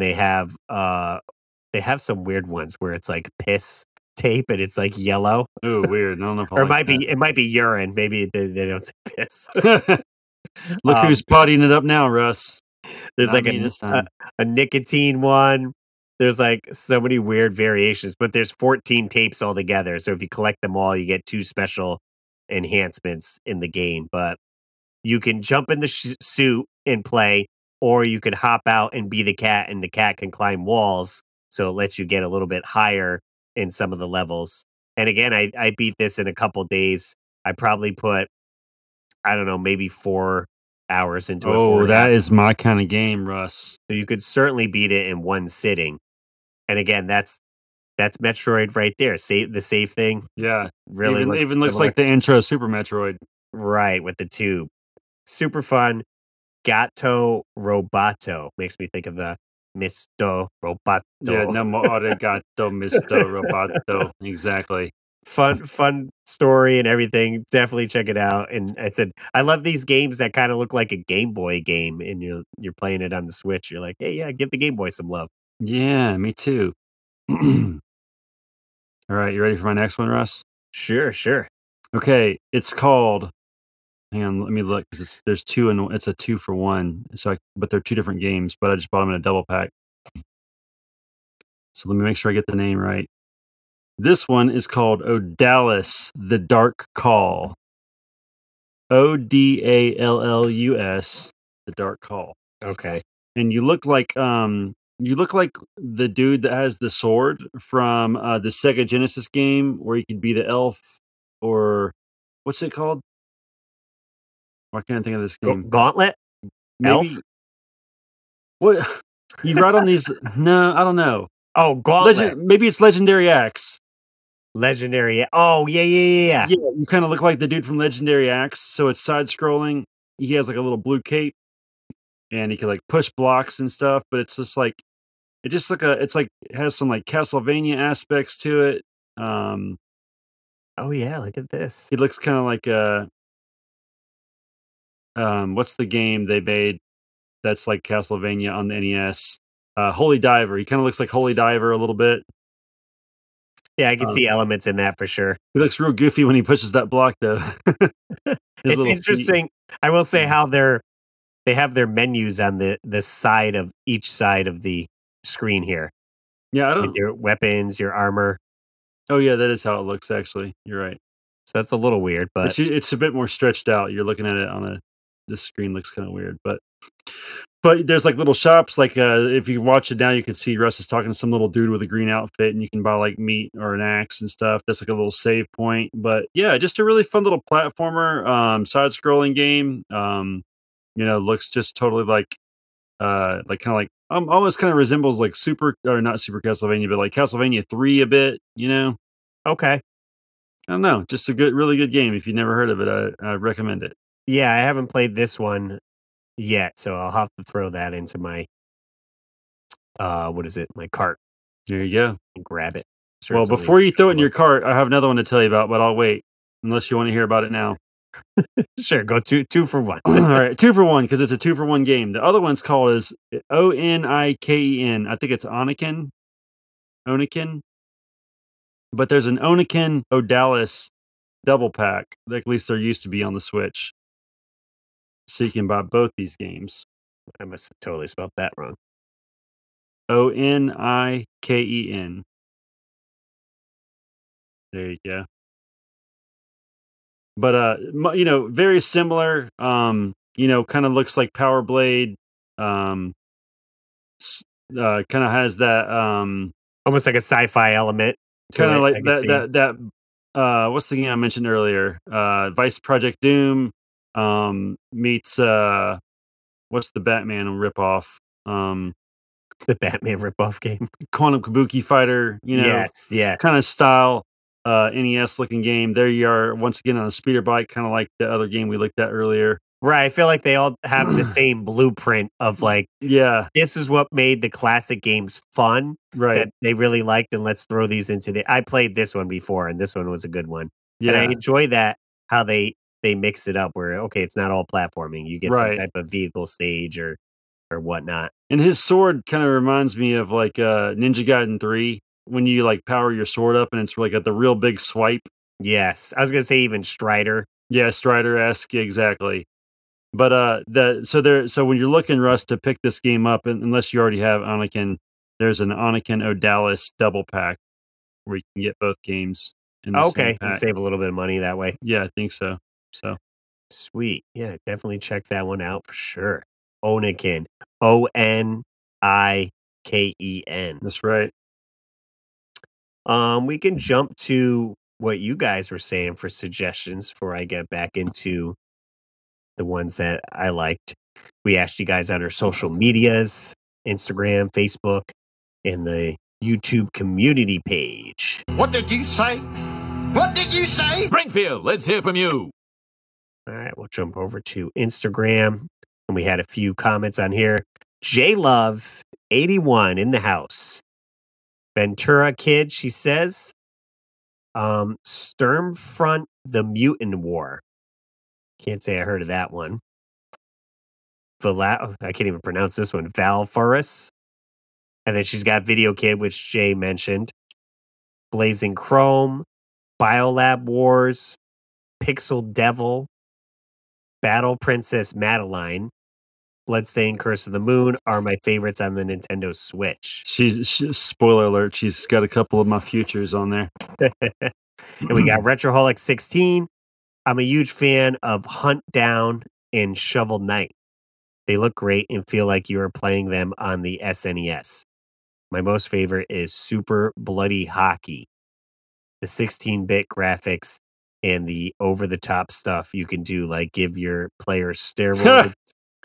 [SPEAKER 2] they have some weird ones where it's like piss tape and it's like yellow.
[SPEAKER 3] Ooh, weird. I don't know if I
[SPEAKER 2] Or it
[SPEAKER 3] like
[SPEAKER 2] might be urine. Maybe they don't say piss.
[SPEAKER 3] that. Look
[SPEAKER 2] Um,
[SPEAKER 3] who's pottying it up now, Russ.
[SPEAKER 2] there's
[SPEAKER 3] Not
[SPEAKER 2] like
[SPEAKER 3] me this time.
[SPEAKER 2] a nicotine one. There's like so many weird variations, but there's 14 tapes altogether. So if you collect them all, you get 2 special enhancements in the game. But you can jump in the suit and play, or you could hop out and be the cat, and the cat can climb walls. So it lets you get a little bit higher in some of the levels. And again, I beat this in a couple days. I probably put, I don't know, maybe 4 hours into it,
[SPEAKER 3] Oh,
[SPEAKER 2] 4.5.
[SPEAKER 3] that is my kind of game, Russ.
[SPEAKER 2] So you could certainly beat it in one sitting. And again, that's Metroid right there. Save the save thing.
[SPEAKER 3] Yeah.
[SPEAKER 2] Really looks
[SPEAKER 3] Even looks
[SPEAKER 2] similar.
[SPEAKER 3] like the intro of Super Metroid.
[SPEAKER 2] Right, with the tube. Super fun. Gato Roboto makes me think of the Misto Roboto.
[SPEAKER 3] Yeah, namo arigato, Mr. Roboto. Exactly.
[SPEAKER 2] Fun story and everything. Definitely check it out. And I said, I love these games that kind of look like a Game Boy game, and you're playing it on the Switch. You're like, hey, yeah, give the Game Boy some love.
[SPEAKER 3] Yeah, me too. All right, you ready for my next one, Russ?
[SPEAKER 2] Sure, sure.
[SPEAKER 3] Okay, it's called. Hang on, let me look because there's two and it's a 2-for-1. But they're two different games. But I just bought them in a double pack. So let me make sure I get the name right. This one is called Odallus: The Dark Call. Odallus: The Dark Call.
[SPEAKER 2] Okay.
[SPEAKER 3] And you look like the dude that has the sword from the Sega Genesis game where you could be the elf, or what's it called? Why can't I think of this game?
[SPEAKER 2] Gauntlet? Elf?
[SPEAKER 3] Maybe what you write on these? No, I don't know.
[SPEAKER 2] Oh, Gauntlet.
[SPEAKER 3] Maybe it's Legendary Axe.
[SPEAKER 2] Legendary. Oh, yeah, yeah, yeah, yeah.
[SPEAKER 3] Yeah, you kind of look like the dude from Legendary Axe. So it's side scrolling. He has like a little blue cape, and he can like push blocks and stuff. But it's just like it has some like Castlevania aspects to it. Um,
[SPEAKER 2] Oh, yeah. Look at this.
[SPEAKER 3] it looks kind of like what's the game they made that's like Castlevania on the NES? Holy Diver. He kind of looks like Holy Diver a little bit.
[SPEAKER 2] Yeah, I can
[SPEAKER 3] Um,
[SPEAKER 2] see elements in that for sure.
[SPEAKER 3] he looks real goofy when he pushes that block, though. His
[SPEAKER 2] It's
[SPEAKER 3] little feet.
[SPEAKER 2] interesting. I will say
[SPEAKER 3] Mhm.
[SPEAKER 2] how they have their menus on the side of each side of the screen here
[SPEAKER 3] Yeah, I
[SPEAKER 2] with
[SPEAKER 3] don't.
[SPEAKER 2] your weapons, your armor.
[SPEAKER 3] Oh, yeah, that is how it looks. Actually, you're right.
[SPEAKER 2] So that's a little weird, but
[SPEAKER 3] It's a bit more stretched out. You're looking at it on a. This screen looks kind of weird, but there's like little shops. Like if you watch it now, you can see Russ is talking to some little dude with a green outfit, and you can buy like meat or an axe and stuff. That's like a little save point. But yeah, just a really fun little platformer, side-scrolling game. Looks just totally like kind of like almost kind of resembles like Super or not Super Castlevania, but like Castlevania 3 a bit.
[SPEAKER 2] okay.
[SPEAKER 3] I don't know, just a really good game. If you've never heard of it, I recommend it.
[SPEAKER 2] Yeah, I haven't played this one yet, so I'll have to throw that into my what is it? My cart
[SPEAKER 3] There you go.
[SPEAKER 2] and grab it. Sure,
[SPEAKER 3] Well,
[SPEAKER 2] it's only
[SPEAKER 3] before you throw it in
[SPEAKER 2] look.
[SPEAKER 3] your cart, I have another one to tell you about, but I'll wait unless you want to hear about it now.
[SPEAKER 2] Sure, go two for one.
[SPEAKER 3] All right, 2-for-1 because it's a 2-for-1 game. The other one's called is Oniken. I think it's Oniken. But there's an Oniken Odallus double pack. At least there used to be on the Switch, so you can buy both these games.
[SPEAKER 2] I must have totally spelled that wrong.
[SPEAKER 3] Oniken. There you go. But very similar. Kind of looks like Power Blade. Um, kind of has that
[SPEAKER 2] Almost like a sci-fi element to
[SPEAKER 3] kind of
[SPEAKER 2] it.
[SPEAKER 3] like
[SPEAKER 2] I could see.
[SPEAKER 3] that what's the game I mentioned earlier? Vice Project Doom meets what's the Batman ripoff?
[SPEAKER 2] The Batman ripoff game.
[SPEAKER 3] Quantum Kabuki Fighter,
[SPEAKER 2] Yes,
[SPEAKER 3] kind
[SPEAKER 2] yes.
[SPEAKER 3] of style, NES looking game. There you are once again on a speeder bike, kind of like the other game we looked at earlier.
[SPEAKER 2] Right, I feel like they all have the same blueprint of, like,
[SPEAKER 3] Yeah,
[SPEAKER 2] this is what made the classic games fun
[SPEAKER 3] right.
[SPEAKER 2] that they really liked, and let's throw these into the I played this one before, and this one was a good one, and I
[SPEAKER 3] Yeah,
[SPEAKER 2] enjoy that how they mix it up where, okay, it's not all platforming, you get some
[SPEAKER 3] right.
[SPEAKER 2] type of vehicle stage or whatnot.
[SPEAKER 3] And his sword kind of reminds me of like Ninja Gaiden 3 when you like power your sword up and it's like got the real big swipe.
[SPEAKER 2] Yes, I was gonna say even Strider.
[SPEAKER 3] Yeah, Strider-esque, exactly. But so when you're looking, Russ, to pick this game up, unless you already have Anakin, there's an Anakin Odalis double pack where you can get both games in the same
[SPEAKER 2] Okay, and
[SPEAKER 3] pack.
[SPEAKER 2] save a little bit of money that way.
[SPEAKER 3] Yeah, I think so. So
[SPEAKER 2] Sweet. Yeah, definitely check that one out for sure. Oniken. Oniken.
[SPEAKER 3] that's right.
[SPEAKER 2] We can jump to what you guys were saying for suggestions before I get back into the ones that I liked. We asked you guys on our social medias, Instagram, Facebook, and the YouTube community page.
[SPEAKER 1] What did you say? What did you say?
[SPEAKER 4] Springfield, let's hear from you.
[SPEAKER 2] All right, we'll jump over to Instagram. And we had a few comments on here. J Love 81 in the house. Ventura Kid, she says. Sturmfront the Mutant War. Can't say I heard of that one. I can't even pronounce this one. Valforus. And then she's got Video Kid, which Jay mentioned. Blazing Chrome, Biolab Wars, Pixel Devil, Battle Princess Madeline, Bloodstained Curse of the Moon are my favorites on the Nintendo Switch.
[SPEAKER 3] Spoiler alert, she's got a couple of my futures on there.
[SPEAKER 2] And we got Retroholic 16. I'm a huge fan of Hunt Down and Shovel Knight. They look great and feel like you are playing them on the SNES. My most favorite is Super Bloody Hockey. The 16-bit graphics and the over-the-top stuff you can do, like give your players steroids.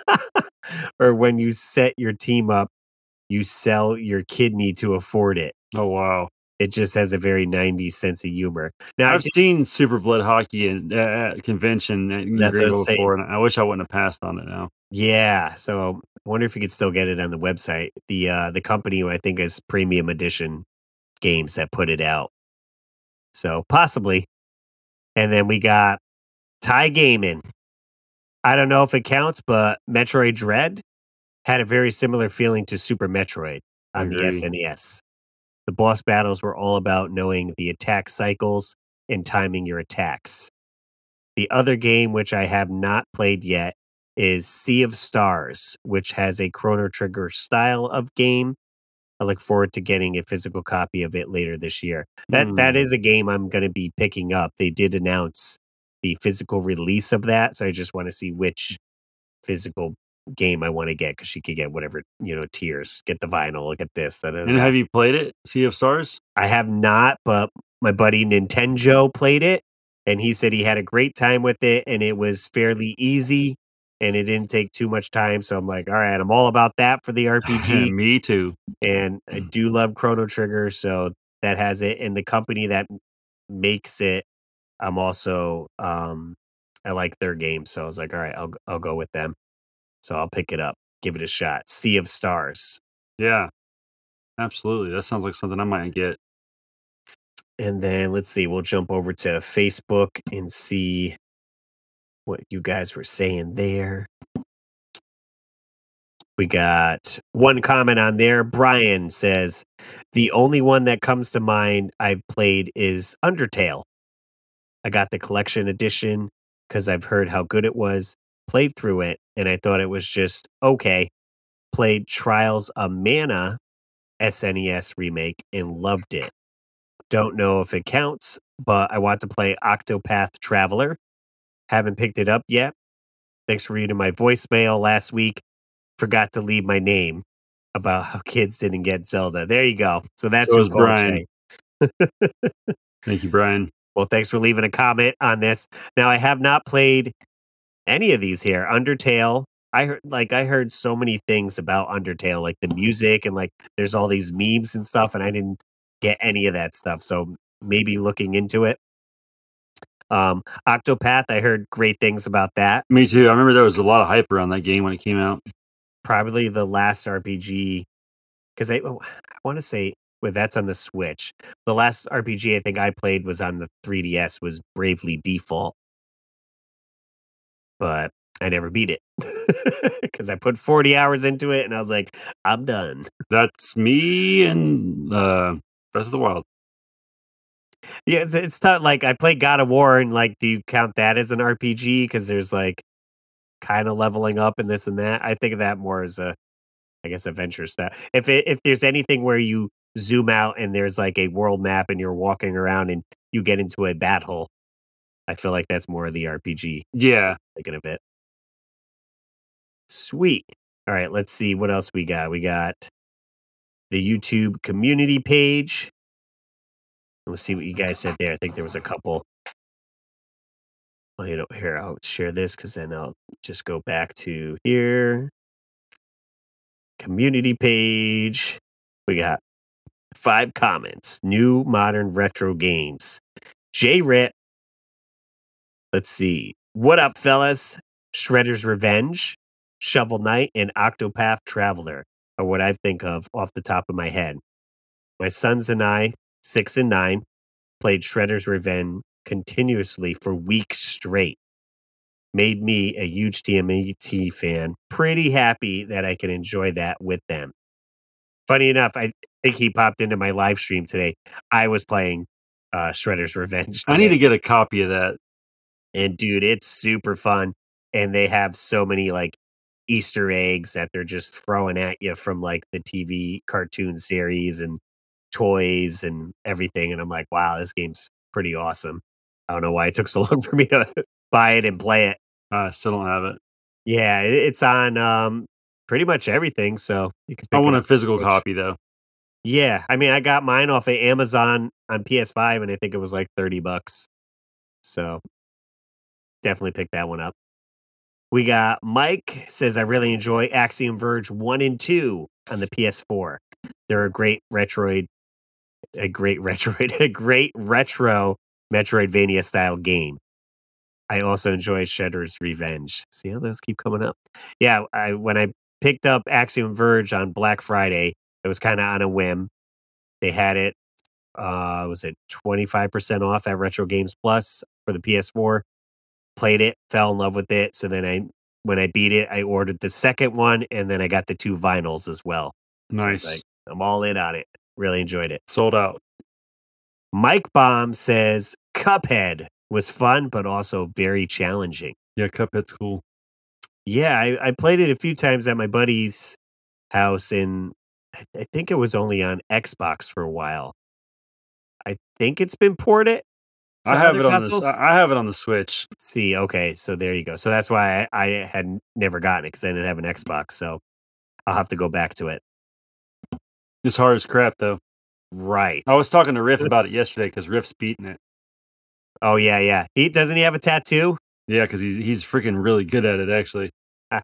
[SPEAKER 2] Or when you set your team up, you sell your kidney to afford it.
[SPEAKER 3] Oh wow.
[SPEAKER 2] It just has a very 90s sense of humor. Now,
[SPEAKER 3] I've seen Super Blood Hockey at a convention at
[SPEAKER 2] That's what I was
[SPEAKER 3] Greenville before,
[SPEAKER 2] saying.
[SPEAKER 3] and I wish I wouldn't have passed on it now.
[SPEAKER 2] Yeah, so I wonder if you could still get it on the website. The company who I think is Premium Edition Games that put it out. So possibly. And then we got Ty Gaming. I don't know if it counts, but Metroid Dread had a very similar feeling to Super Metroid on the
[SPEAKER 3] Agree.
[SPEAKER 2] SNES. The boss battles were all about knowing the attack cycles and timing your attacks. The other game, which I have not played yet, is Sea of Stars, which has a Chrono Trigger style of game. I look forward to getting a physical copy of it later this year. That
[SPEAKER 3] Hmm.
[SPEAKER 2] is a game I'm going to be picking up. They did announce the physical release of that, so I just want to see which physical game I want to get because she could get whatever tiers. Get the vinyl. Look at this. Da, da,
[SPEAKER 3] And
[SPEAKER 2] da.
[SPEAKER 3] have you played it? Sea of Stars?
[SPEAKER 2] I have not, but my buddy Nintendo played it, and he said he had a great time with it, and it was fairly easy, and it didn't take too much time. So I'm like, all right, I'm all about that for the RPG,
[SPEAKER 3] Me too.
[SPEAKER 2] and I do love Chrono Trigger, so that has it. And the company that makes it, I'm also I like their game, so I was like, all right, I'll go with them. So I'll pick it up, give it a shot. Sea of Stars.
[SPEAKER 3] Yeah, absolutely. That sounds like something I might get.
[SPEAKER 2] And then let's see, we'll jump over to Facebook and see what you guys were saying there. We got one comment on there. Brian says, the only one that comes to mind I've played is Undertale. I got the collection edition because I've heard how good it was, played through it, and I thought it was just okay. Played Trials of Mana SNES remake and loved it. Don't know if it counts, but I want to play Octopath Traveler. Haven't picked it up yet. Thanks for reading my voicemail last week. Forgot to leave my name about how kids didn't get Zelda. There you go. So that's
[SPEAKER 3] So
[SPEAKER 2] who
[SPEAKER 3] is
[SPEAKER 2] called
[SPEAKER 3] Brian.
[SPEAKER 2] Jay.
[SPEAKER 3] Thank you, Brian.
[SPEAKER 2] Well, thanks for leaving a comment on this. Now, I have not played any of these here. Undertale. I heard so many things about Undertale, like the music and like there's all these memes and stuff, and I didn't get any of that stuff. So maybe looking into it. Octopath, I heard great things about that.
[SPEAKER 3] Me too. I remember there was a lot of hype around that game when it came out.
[SPEAKER 2] Probably the last RPG because I want to say well, that's on the Switch. The last RPG I think I played was on the 3DS was Bravely Default, but I never beat it because I put 40 hours into it and I was like, I'm done.
[SPEAKER 3] That's me and Breath of the Wild.
[SPEAKER 2] Yeah, it's tough. Like I played God of War and like, do you count that as an RPG? Because there's like kind of leveling up and this and that. I think of that more as a, I guess, adventure stuff. If there's anything where you zoom out and there's like a world map and you're walking around and you get into a battle, I feel like that's more of the RPG.
[SPEAKER 3] Yeah.
[SPEAKER 2] Thinking of it. Sweet. All right, let's see what else we got. We got the YouTube community page. Let's see what you guys said there. I think there was a couple. Well, here, I'll share this because then I'll just go back to here. Community page. We got 5 comments. New modern retro games. J Rit. Let's see. What up, fellas? Shredder's Revenge, Shovel Knight, and Octopath Traveler are what I think of off the top of my head. My sons and I, 6 and 9, played Shredder's Revenge continuously for weeks straight. Made me a huge TMNT fan. Pretty happy that I can enjoy that with them. Funny enough, I think he popped into my live stream today. I was playing Shredder's Revenge today.
[SPEAKER 3] I need to get a copy of that.
[SPEAKER 2] And dude, it's super fun. And they have so many like Easter eggs that they're just throwing at you from like the TV cartoon series and toys and everything. And I'm like, wow, this game's pretty awesome. I don't know why it took so long for me to buy it and play it.
[SPEAKER 3] I still don't have it.
[SPEAKER 2] Yeah, it's on pretty much everything. So you can
[SPEAKER 3] I
[SPEAKER 2] pick it
[SPEAKER 3] want a
[SPEAKER 2] up.
[SPEAKER 3] physical copy though.
[SPEAKER 2] Yeah, I mean, I got mine off of Amazon on PS5, and I think it was like $30. So definitely pick that one up. We got Mike says, I really enjoy Axiom Verge 1 and 2 on the PS4. They're a great retro Metroidvania style game. I also enjoy Shredder's Revenge. See how those keep coming up? Yeah, when I picked up Axiom Verge on Black Friday, it was kind of on a whim. They had it, was it 25% off at Retro Games Plus for the PS4? Played it, fell in love with it. So then when I beat it, I ordered the second one, and then I got the 2 vinyls as well.
[SPEAKER 3] Nice.
[SPEAKER 2] So I'm all in on it. Really enjoyed it.
[SPEAKER 3] Sold out.
[SPEAKER 2] Mike Baum says Cuphead was fun, but also very challenging.
[SPEAKER 3] Yeah, Cuphead's cool.
[SPEAKER 2] Yeah, I played it a few times at my buddy's house, and I think it was only on Xbox for a while. I think it's been ported.
[SPEAKER 3] I have it on this. I have it on the Switch.
[SPEAKER 2] See, okay, so there you go. So that's why I had never gotten it because I didn't have an Xbox. So I'll have to go back to it.
[SPEAKER 3] It's hard as crap, though.
[SPEAKER 2] Right.
[SPEAKER 3] I was talking to Riff about it yesterday because Riff's beating it.
[SPEAKER 2] Oh yeah. Doesn't he have a tattoo?
[SPEAKER 3] Yeah, because he's freaking really good at it, actually.
[SPEAKER 2] All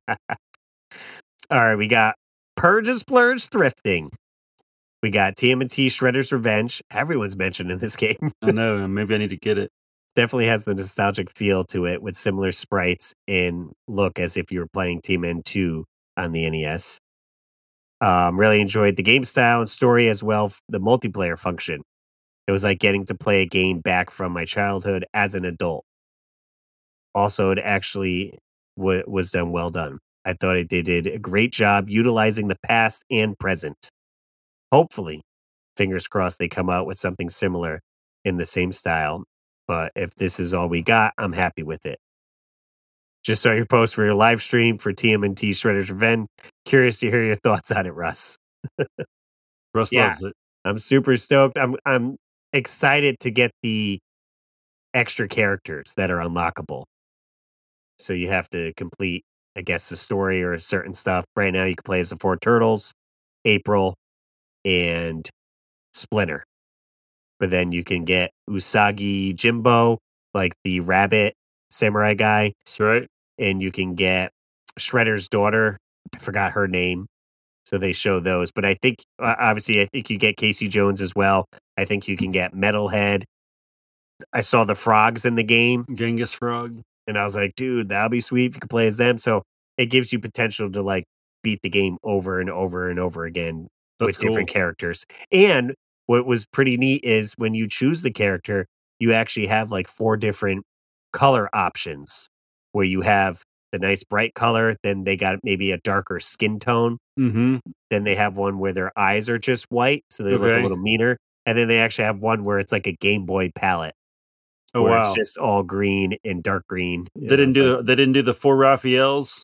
[SPEAKER 2] right, we got Purge Splurge Thrifting. We got TMNT Shredder's Revenge. Everyone's mentioned in this game.
[SPEAKER 3] I know. Maybe I need to get it.
[SPEAKER 2] Definitely has the nostalgic feel to it with similar sprites and look as if you were playing Team N2 on the NES. Really enjoyed the game style and story as well. The multiplayer function. It was like getting to play a game back from my childhood as an adult. Also, it actually was done well done. I thought they did a great job utilizing the past and present. Hopefully, fingers crossed, they come out with something similar in the same style. But if this is all we got, I'm happy with it. Just saw your post for your live stream for TMNT Shredder's Revenge. Curious to hear your thoughts on it, Russ.
[SPEAKER 3] Russ loves it.
[SPEAKER 2] I'm super stoked. I'm excited to get the extra characters that are unlockable. So you have to complete, I guess, the story or certain stuff. Right now, you can play as the 4 turtles, April, and Splinter. but then you can get Usagi Jimbo, like the rabbit samurai guy,
[SPEAKER 3] That's right.
[SPEAKER 2] and you can get Shredder's daughter. I forgot her name. So they show those, but I think obviously I think you get Casey Jones as well. I think you can get Metalhead. I saw the frogs in the game,
[SPEAKER 3] Genghis Frog.
[SPEAKER 2] and I was like, dude, that'll be sweet if you could play as them. So it gives you potential to like beat the game over and over and over again
[SPEAKER 3] That's
[SPEAKER 2] with different
[SPEAKER 3] cool.
[SPEAKER 2] characters. And what was pretty neat is when you choose the character, you actually have like 4 different color options where you have the nice bright color, then they got maybe a darker skin tone.
[SPEAKER 3] Mm-hmm.
[SPEAKER 2] Then they have one where their eyes are just white, so they look a
[SPEAKER 3] Okay.
[SPEAKER 2] little meaner. And then they actually have one where it's like a Game Boy palette,
[SPEAKER 3] Oh
[SPEAKER 2] where it's
[SPEAKER 3] wow.
[SPEAKER 2] just all green and dark green.
[SPEAKER 3] They
[SPEAKER 2] And I
[SPEAKER 3] didn't
[SPEAKER 2] was like,
[SPEAKER 3] do they didn't do the 4 Raphaels.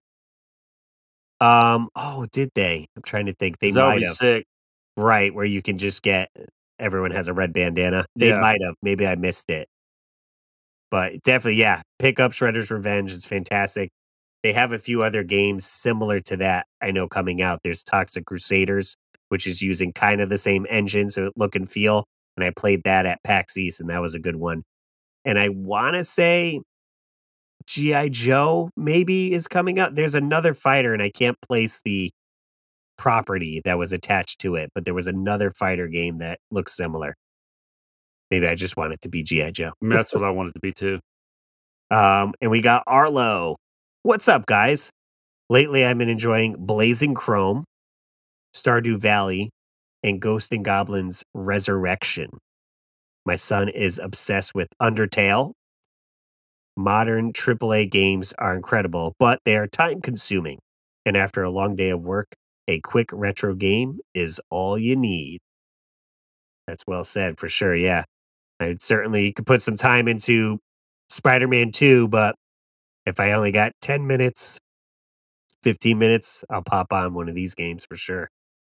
[SPEAKER 2] oh, did they? I'm trying to think. They
[SPEAKER 3] 'Cause that would
[SPEAKER 2] might
[SPEAKER 3] be
[SPEAKER 2] have.
[SPEAKER 3] sick.
[SPEAKER 2] Right, where you can just get everyone has a red bandana. They
[SPEAKER 3] Yeah.
[SPEAKER 2] might have. Maybe I missed it. But definitely, yeah, pick up Shredder's Revenge. It's fantastic. They have a few other games similar to that I know coming out. There's Toxic Crusaders, which is using kind of the same engine, so look and feel. And I played that at PAX East, and that was a good one. And I want to say G.I. Joe maybe is coming out. There's another fighter, and I can't place the property that was attached to it, but there was another fighter game that looks similar. Maybe I just want it to be G.I. Joe.
[SPEAKER 3] I mean, that's what I want it to be too.
[SPEAKER 2] And we got Arlo. What's up, guys? Lately, I've been enjoying Blazing Chrome, Stardew Valley, and Ghost and Goblins Resurrection. My son is obsessed with Undertale. Modern AAA games are incredible, but they are time consuming. And after a long day of work, a quick retro game is all you need. That's well said for sure. Yeah. I certainly could put some time into Spider Man 2, but if I only got 10 minutes, 15 minutes, I'll pop on one of these games for sure.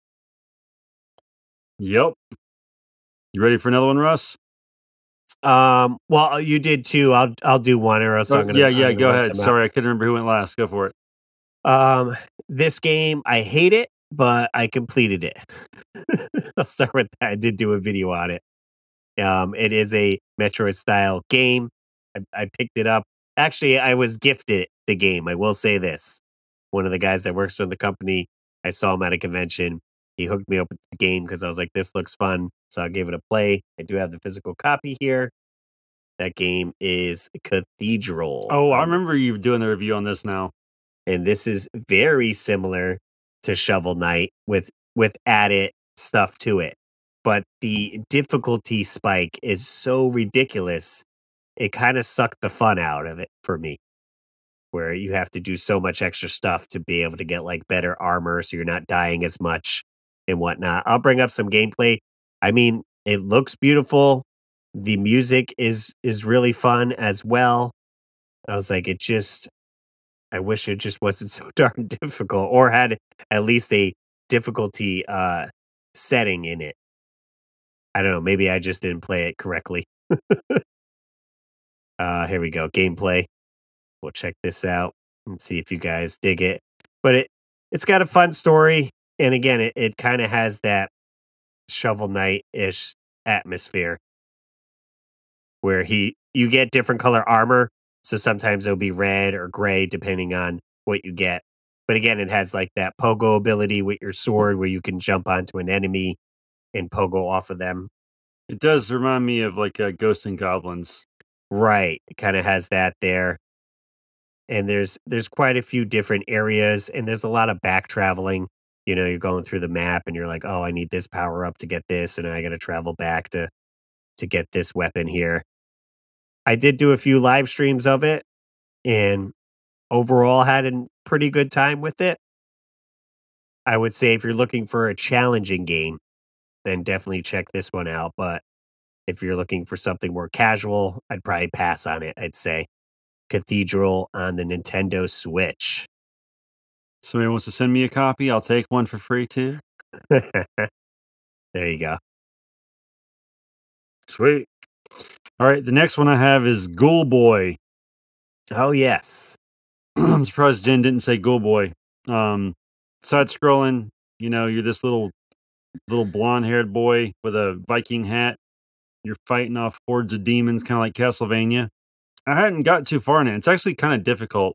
[SPEAKER 3] Yep. You ready for another one, Russ?
[SPEAKER 2] Well, you did too. I'll do one, or else
[SPEAKER 3] Oh,
[SPEAKER 2] I'm
[SPEAKER 3] yeah,
[SPEAKER 2] gonna
[SPEAKER 3] go
[SPEAKER 2] run
[SPEAKER 3] ahead.
[SPEAKER 2] some out.
[SPEAKER 3] Sorry, I couldn't remember who went last. Go for it.
[SPEAKER 2] This game, I hate it, but I completed it. I'll start with that. I did do a video on it. It is a Metroid style game. I picked it up. Actually, I was gifted the game. I will say this. One of the guys that works for the company, I saw him at a convention. He hooked me up with the game because I was like, this looks fun. So I gave it a play. I do have the physical copy here. That game is Cathedral.
[SPEAKER 3] Oh, I remember you doing the review on this now.
[SPEAKER 2] And this is very similar to Shovel Knight with added stuff to it. But the difficulty spike is so ridiculous. It kind of sucked the fun out of it for me, where you have to do so much extra stuff to be able to get like better armor so you're not dying as much and whatnot. I'll bring up some gameplay. I mean, it looks beautiful. The music is really fun as well. I was like, I wish it just wasn't so darn difficult or had at least a difficulty setting in it. I don't know, maybe I just didn't play it correctly. Here we go, gameplay. We'll check this out and see if you guys dig it. But it's got a fun story, and again, it kind of has that Shovel Knight-ish atmosphere where you get different color armor, so sometimes it'll be red or gray depending on what you get. But again, it has like that pogo ability with your sword where you can jump onto an enemy and pogo off of them.
[SPEAKER 3] It does remind me of like Ghosts and Goblins.
[SPEAKER 2] Right. It kind of has that there. And there's quite a few different areas and there's a lot of back traveling. You know, you're going through the map and you're like, "Oh, I need this power up to get this and I got to travel back to get this weapon here." I did do a few live streams of it and overall had a pretty good time with it. I would say if you're looking for a challenging game, then definitely check this one out. But if you're looking for something more casual, I'd probably pass on it. I'd say Cathedral on the Nintendo Switch.
[SPEAKER 3] Somebody wants to send me a copy, I'll take one for free too.
[SPEAKER 2] There you go.
[SPEAKER 3] Sweet. All right, the next one I have is Ghoul Boy.
[SPEAKER 2] Oh, yes.
[SPEAKER 3] I'm surprised Jen didn't say Ghoul Boy. Side scrolling, you're this little blonde haired boy with a Viking hat. you're fighting off hordes of demons, kind of like Castlevania. I hadn't got too far in it. It's actually kind of difficult,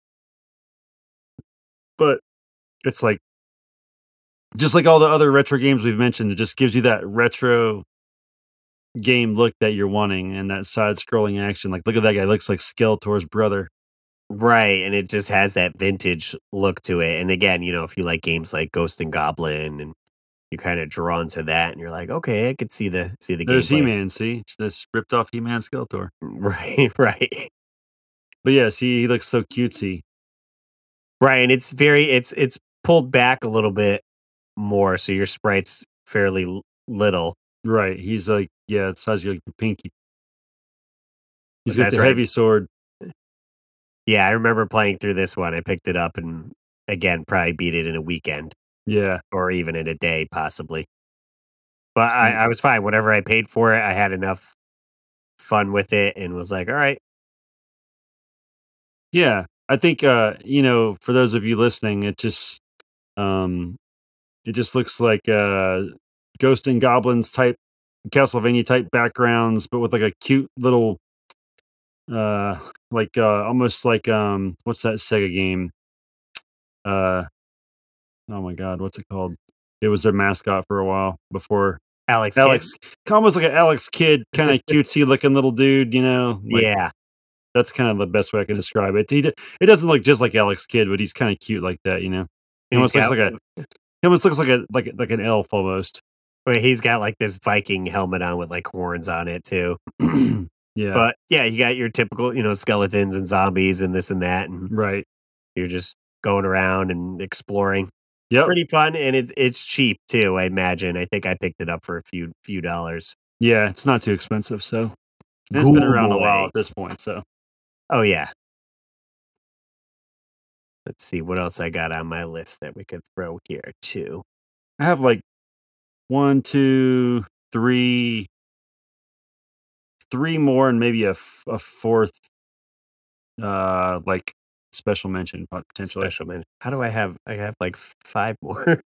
[SPEAKER 3] but it's like just like all the other retro games we've mentioned, it just gives you that retro game look that you're wanting and that side scrolling action. Like, look at that guy, looks like Skeletor's brother.
[SPEAKER 2] Right, and it just has that vintage look to it. And again, if you like games like Ghost and Goblin, and you kind of drawn to that, and you're like, okay, I could see the
[SPEAKER 3] There's
[SPEAKER 2] gameplay.
[SPEAKER 3] He-Man, see? It's this ripped off He-Man Skeletor.
[SPEAKER 2] Right, right,
[SPEAKER 3] But yeah, see, he looks so cutesy.
[SPEAKER 2] right. And it's pulled back a little bit more, so your sprite's fairly little.
[SPEAKER 3] Right. He's like, yeah, it size you like the pinky. He's
[SPEAKER 2] But
[SPEAKER 3] got
[SPEAKER 2] that's
[SPEAKER 3] the
[SPEAKER 2] right.
[SPEAKER 3] heavy sword.
[SPEAKER 2] Yeah, I remember playing through this one. I picked it up and again probably beat it in a weekend
[SPEAKER 3] Yeah.
[SPEAKER 2] or even in a day, possibly. But I,
[SPEAKER 3] See,
[SPEAKER 2] I was fine. Whatever I paid for it, I had enough fun with it and was like, all right.
[SPEAKER 3] yeah. I think for those of you listening, um it just looks like Ghost and Goblins type Castlevania type backgrounds, but with like a cute little almost like what's that Sega game? Uh oh my god, what's it called? It was their mascot for a while before
[SPEAKER 2] Alex Kidd?
[SPEAKER 3] Alex, almost like an Alex Kidd kind of cutesy looking little dude, like
[SPEAKER 2] Yeah.
[SPEAKER 3] that's kind of the best way I can describe it. It doesn't look just like Alex Kidd, but he's kind of cute like that. He
[SPEAKER 2] He's
[SPEAKER 3] almost looks
[SPEAKER 2] got
[SPEAKER 3] like he almost looks like an elf almost.
[SPEAKER 2] he's got like this Viking helmet on with like horns on it too.
[SPEAKER 3] Yeah,
[SPEAKER 2] But yeah, you got your typical, skeletons and zombies and this and that, and
[SPEAKER 3] right.
[SPEAKER 2] you're just going around and exploring.
[SPEAKER 3] Yep.
[SPEAKER 2] Pretty fun, and it's cheap too, I imagine. I think I picked it up for a few dollars.
[SPEAKER 3] Yeah, it's not too expensive, so and it's been
[SPEAKER 2] Ghoul
[SPEAKER 3] around a while
[SPEAKER 2] Boy.
[SPEAKER 3] at this point. So
[SPEAKER 2] Oh yeah. Let's see what else I got on my list that we could throw here too.
[SPEAKER 3] I have like one, two, three more, and maybe a fourth, like special mention potentially.
[SPEAKER 2] Special mention. How do I have? I have like 5 more.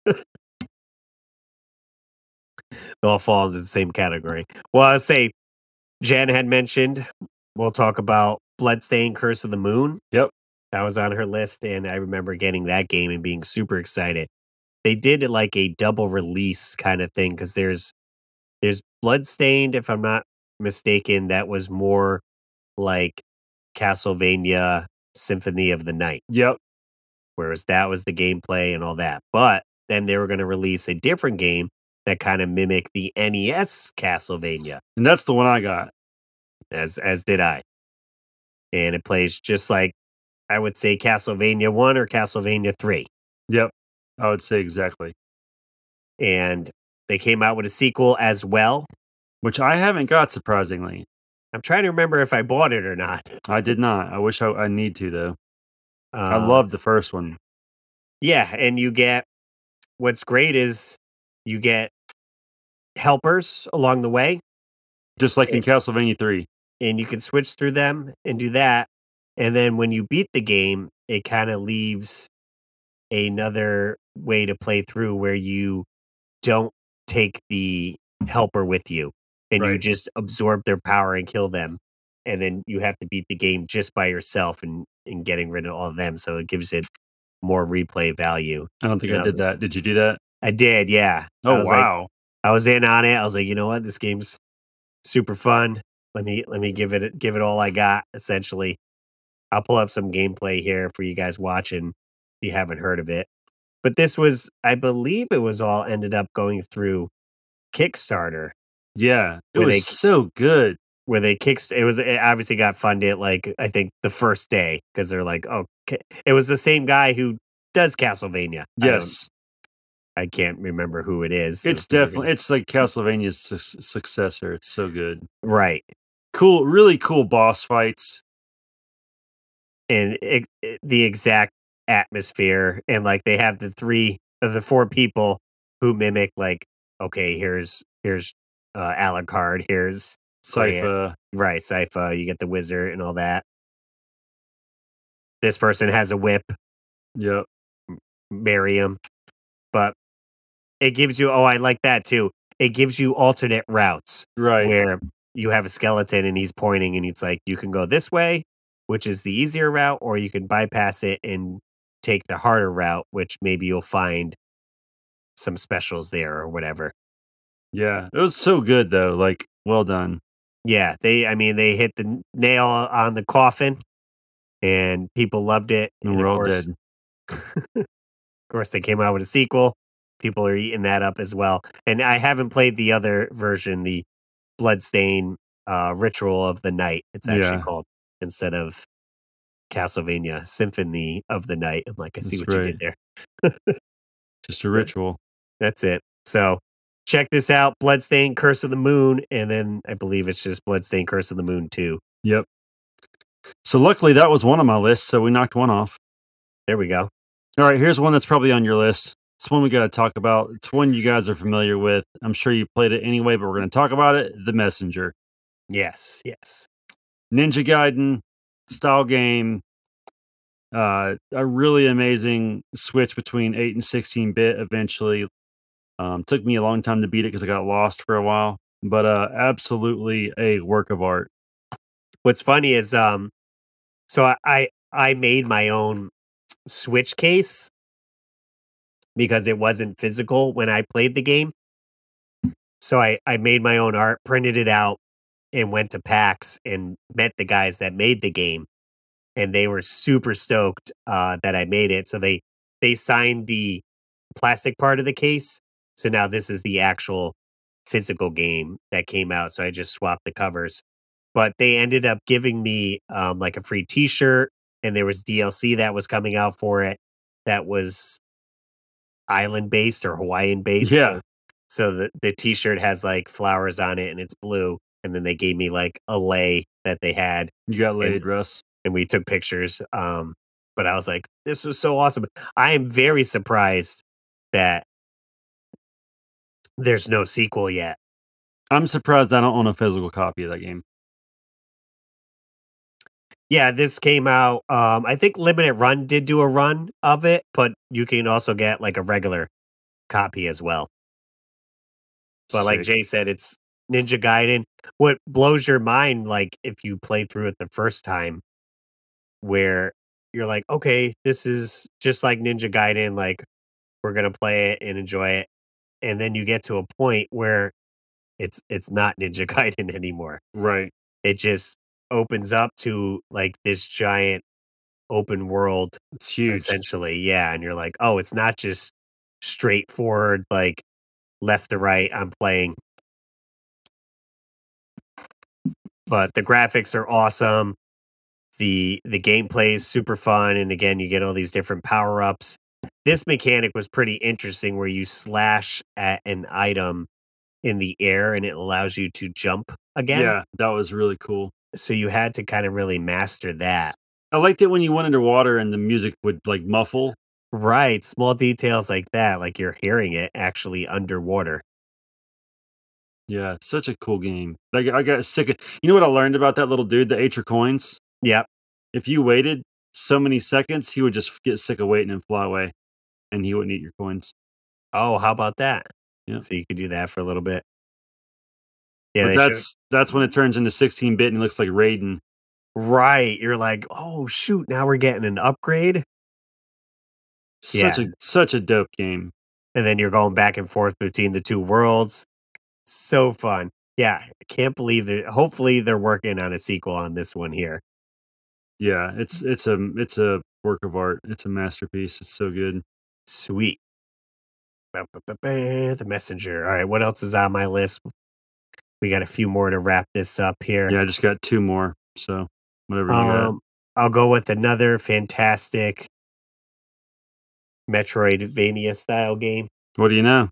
[SPEAKER 2] They all fall into the same category. Well, I'll say Jen had mentioned. We'll talk about Bloodstained: Curse of the Moon.
[SPEAKER 3] Yep.
[SPEAKER 2] That was on her list, and I remember getting that game and being super excited. They did it like a double release kind of thing because there's Bloodstained, if I'm not mistaken, that was more like Castlevania Symphony of the Night,
[SPEAKER 3] Yep.
[SPEAKER 2] whereas that was the gameplay and all that. But then they were going to release a different game that kind of mimicked the NES Castlevania,
[SPEAKER 3] And that's the one I got.
[SPEAKER 2] as did I. And it plays just like I would say Castlevania 1 or Castlevania 3.
[SPEAKER 3] Yep. I would say exactly.
[SPEAKER 2] And they came out with a sequel as well.
[SPEAKER 3] Which I haven't got, surprisingly.
[SPEAKER 2] I'm trying to remember if I bought it or not.
[SPEAKER 3] I did not. I wish I need to, though. I loved the first one.
[SPEAKER 2] Yeah, and you get what's great is you get helpers along the way,
[SPEAKER 3] Just like in
[SPEAKER 2] and
[SPEAKER 3] Castlevania 3.
[SPEAKER 2] and you can switch through them and do that. And then when you beat the game, it kind of leaves another way to play through where you don't take the helper with you and you
[SPEAKER 3] Right.
[SPEAKER 2] just absorb their power and kill them. And then you have to beat the game just by yourself and getting rid of all of them. So it gives it more replay value.
[SPEAKER 3] I don't think
[SPEAKER 2] And
[SPEAKER 3] I did that. Did you do that?
[SPEAKER 2] I did, yeah. I
[SPEAKER 3] Oh,
[SPEAKER 2] was like,
[SPEAKER 3] wow.
[SPEAKER 2] I was in on it. I was like, you know what? This game's super fun. Let me give it all I got, essentially. I'll pull up some gameplay here for you guys watching if you haven't heard of it. But this was, I believe it was all ended up going through Kickstarter,
[SPEAKER 3] Yeah. It
[SPEAKER 2] where
[SPEAKER 3] was so good.
[SPEAKER 2] it obviously got funded like I think the first day because they're like, oh, it was the same guy who does Castlevania.
[SPEAKER 3] Yes.
[SPEAKER 2] I can't remember who it is.
[SPEAKER 3] It's definitely, it's like Castlevania's successor. It's so good.
[SPEAKER 2] Right.
[SPEAKER 3] Cool. Really cool boss fights.
[SPEAKER 2] And the exact atmosphere, and like they have the 3 of the 4 people who mimic, like, okay, here's Alucard, here's Grant,
[SPEAKER 3] Sypha.
[SPEAKER 2] right, Sypha, you get the wizard and all that. This person has a whip,
[SPEAKER 3] Yep.
[SPEAKER 2] Miriam, but it gives you, oh, I like that too. it gives you alternate routes
[SPEAKER 3] Right.
[SPEAKER 2] where you have a skeleton and he's pointing and it's like you can go this way, which is the easier route, or you can bypass it and take the harder route, which maybe you'll find some specials there or whatever.
[SPEAKER 3] Yeah. It was so good though. Like, well done.
[SPEAKER 2] Yeah, they hit the nail on the coffin and people loved it.
[SPEAKER 3] And
[SPEAKER 2] And
[SPEAKER 3] we're all dead.
[SPEAKER 2] of course, they came out with a sequel. People are eating that up as well. And I haven't played the other version, the Bloodstain Ritual of the Night. It's actually
[SPEAKER 3] Yeah.
[SPEAKER 2] called instead of Castlevania Symphony of the Night. I'm like, I see
[SPEAKER 3] That's
[SPEAKER 2] what you
[SPEAKER 3] right.
[SPEAKER 2] did there.
[SPEAKER 3] Just a
[SPEAKER 2] So
[SPEAKER 3] ritual.
[SPEAKER 2] that's it. So check this out: Bloodstain Curse of the Moon, and then I believe it's just Bloodstain Curse of the Moon 2.
[SPEAKER 3] Yep. So luckily that was one on my list, so we knocked one off.
[SPEAKER 2] There we go.
[SPEAKER 3] All right, here's one that's probably on your list. It's one we got to talk about. It's one you guys are familiar with. I'm sure you played it anyway, but we're going to talk about it. The Messenger.
[SPEAKER 2] Yes, yes.
[SPEAKER 3] Ninja Gaiden style game. A really amazing switch between 8 and 16-bit eventually. Took me a long time to beat it because I got lost for a while, but absolutely a work of art.
[SPEAKER 2] What's funny is so I made my own Switch case because it wasn't physical when I played the game. So I made my own art, printed it out, and went to PAX and met the guys that made the game, and they were super stoked that I made it. So they signed the plastic part of the case. So now this is the actual physical game that came out. So I just swapped the covers, but they ended up giving me like a free T-shirt, and there was DLC that was coming out for it that was island based or Hawaiian based.
[SPEAKER 3] Yeah,
[SPEAKER 2] So the T-shirt has like flowers on it and it's blue, and then they gave me like a lei that they had,
[SPEAKER 3] you got
[SPEAKER 2] and
[SPEAKER 3] laid, Russ.
[SPEAKER 2] we took pictures. But I was like, this was so awesome. I am very surprised that there's no sequel yet.
[SPEAKER 3] I'm surprised I don't own a physical copy of that game.
[SPEAKER 2] Yeah, this came out. I think Limited Run did do a run of it, but you can also get like a regular copy as well. But like
[SPEAKER 3] Sick.
[SPEAKER 2] Jay said, it's Ninja Gaiden. What blows your mind, like if you play through it the first time, where you're like, okay, this is just like Ninja Gaiden, like we're gonna play it and enjoy it. And then you get to a point where it's not Ninja Gaiden anymore.
[SPEAKER 3] Right.
[SPEAKER 2] It just opens up to like this giant open world
[SPEAKER 3] It's huge.
[SPEAKER 2] essentially. Yeah. And you're like, oh, it's not just straightforward, like left to right, I'm playing. But the graphics are awesome. The gameplay is super fun, and again, you get all these different power ups. This mechanic was pretty interesting, where you slash at an item in the air, and it allows you to jump again.
[SPEAKER 3] Yeah, that was really cool.
[SPEAKER 2] So you had to kind of really master that.
[SPEAKER 3] I liked it when you went underwater and the music would like muffle.
[SPEAKER 2] Right, small details like that, like you're hearing it actually underwater.
[SPEAKER 3] Yeah, such a cool game. Like I got sick of. You know what I learned about that little dude that ate your coins?
[SPEAKER 2] Yep.
[SPEAKER 3] If you waited so many seconds, he would just get sick of waiting and fly away, and he wouldn't eat your coins.
[SPEAKER 2] Oh, how about that?
[SPEAKER 3] Yeah.
[SPEAKER 2] So you could do that for a little bit. Yeah,
[SPEAKER 3] But
[SPEAKER 2] they should.
[SPEAKER 3] that's when it turns into 16-bit and he looks like Raiden.
[SPEAKER 2] Right, you're like, "Oh, shoot, now we're getting an upgrade?" Yeah,
[SPEAKER 3] Such a dope game.
[SPEAKER 2] and then you're going back and forth between the 2 worlds. So fun. Yeah, I can't believe that hopefully they're working on a sequel on this one here.
[SPEAKER 3] Yeah, it's a work of art. It's a masterpiece. It's so good.
[SPEAKER 2] Sweet. The Messenger. Alright, what else is on my list? We got a few more to wrap this up here.
[SPEAKER 3] Yeah, I just got 2 more. So whatever you got.
[SPEAKER 2] Um, I'll go with another fantastic Metroidvania style game.
[SPEAKER 3] What do you know?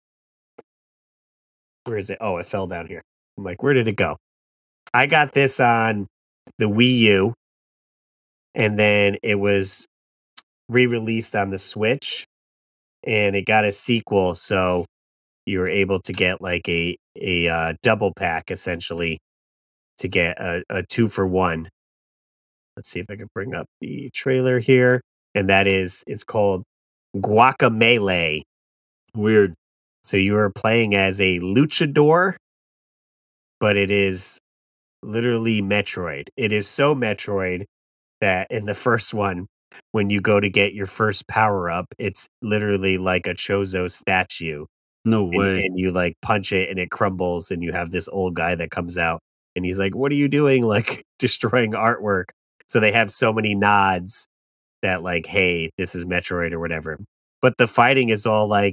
[SPEAKER 2] Where is it? Oh, it fell down here. I'm like, where did it go? I got this on the Wii U, and then it was re-released on the Switch, and it got a sequel, so you were able to get like a double pack essentially to get a 2 for 1. Let's see if I can bring up the trailer here, and that is it's called Guacamelee.
[SPEAKER 3] Weird.
[SPEAKER 2] So you are playing as a luchador, but it is literally Metroid. It is so Metroid that in the first one, when you go to get your first power up, it's literally like a Chozo statue.
[SPEAKER 3] No
[SPEAKER 2] And,
[SPEAKER 3] way.
[SPEAKER 2] and you like punch it and it crumbles, and you have this old guy that comes out and he's like, "What are you doing? Like destroying artwork." So they have so many nods that, like, hey, this is Metroid or whatever. But the fighting is all like,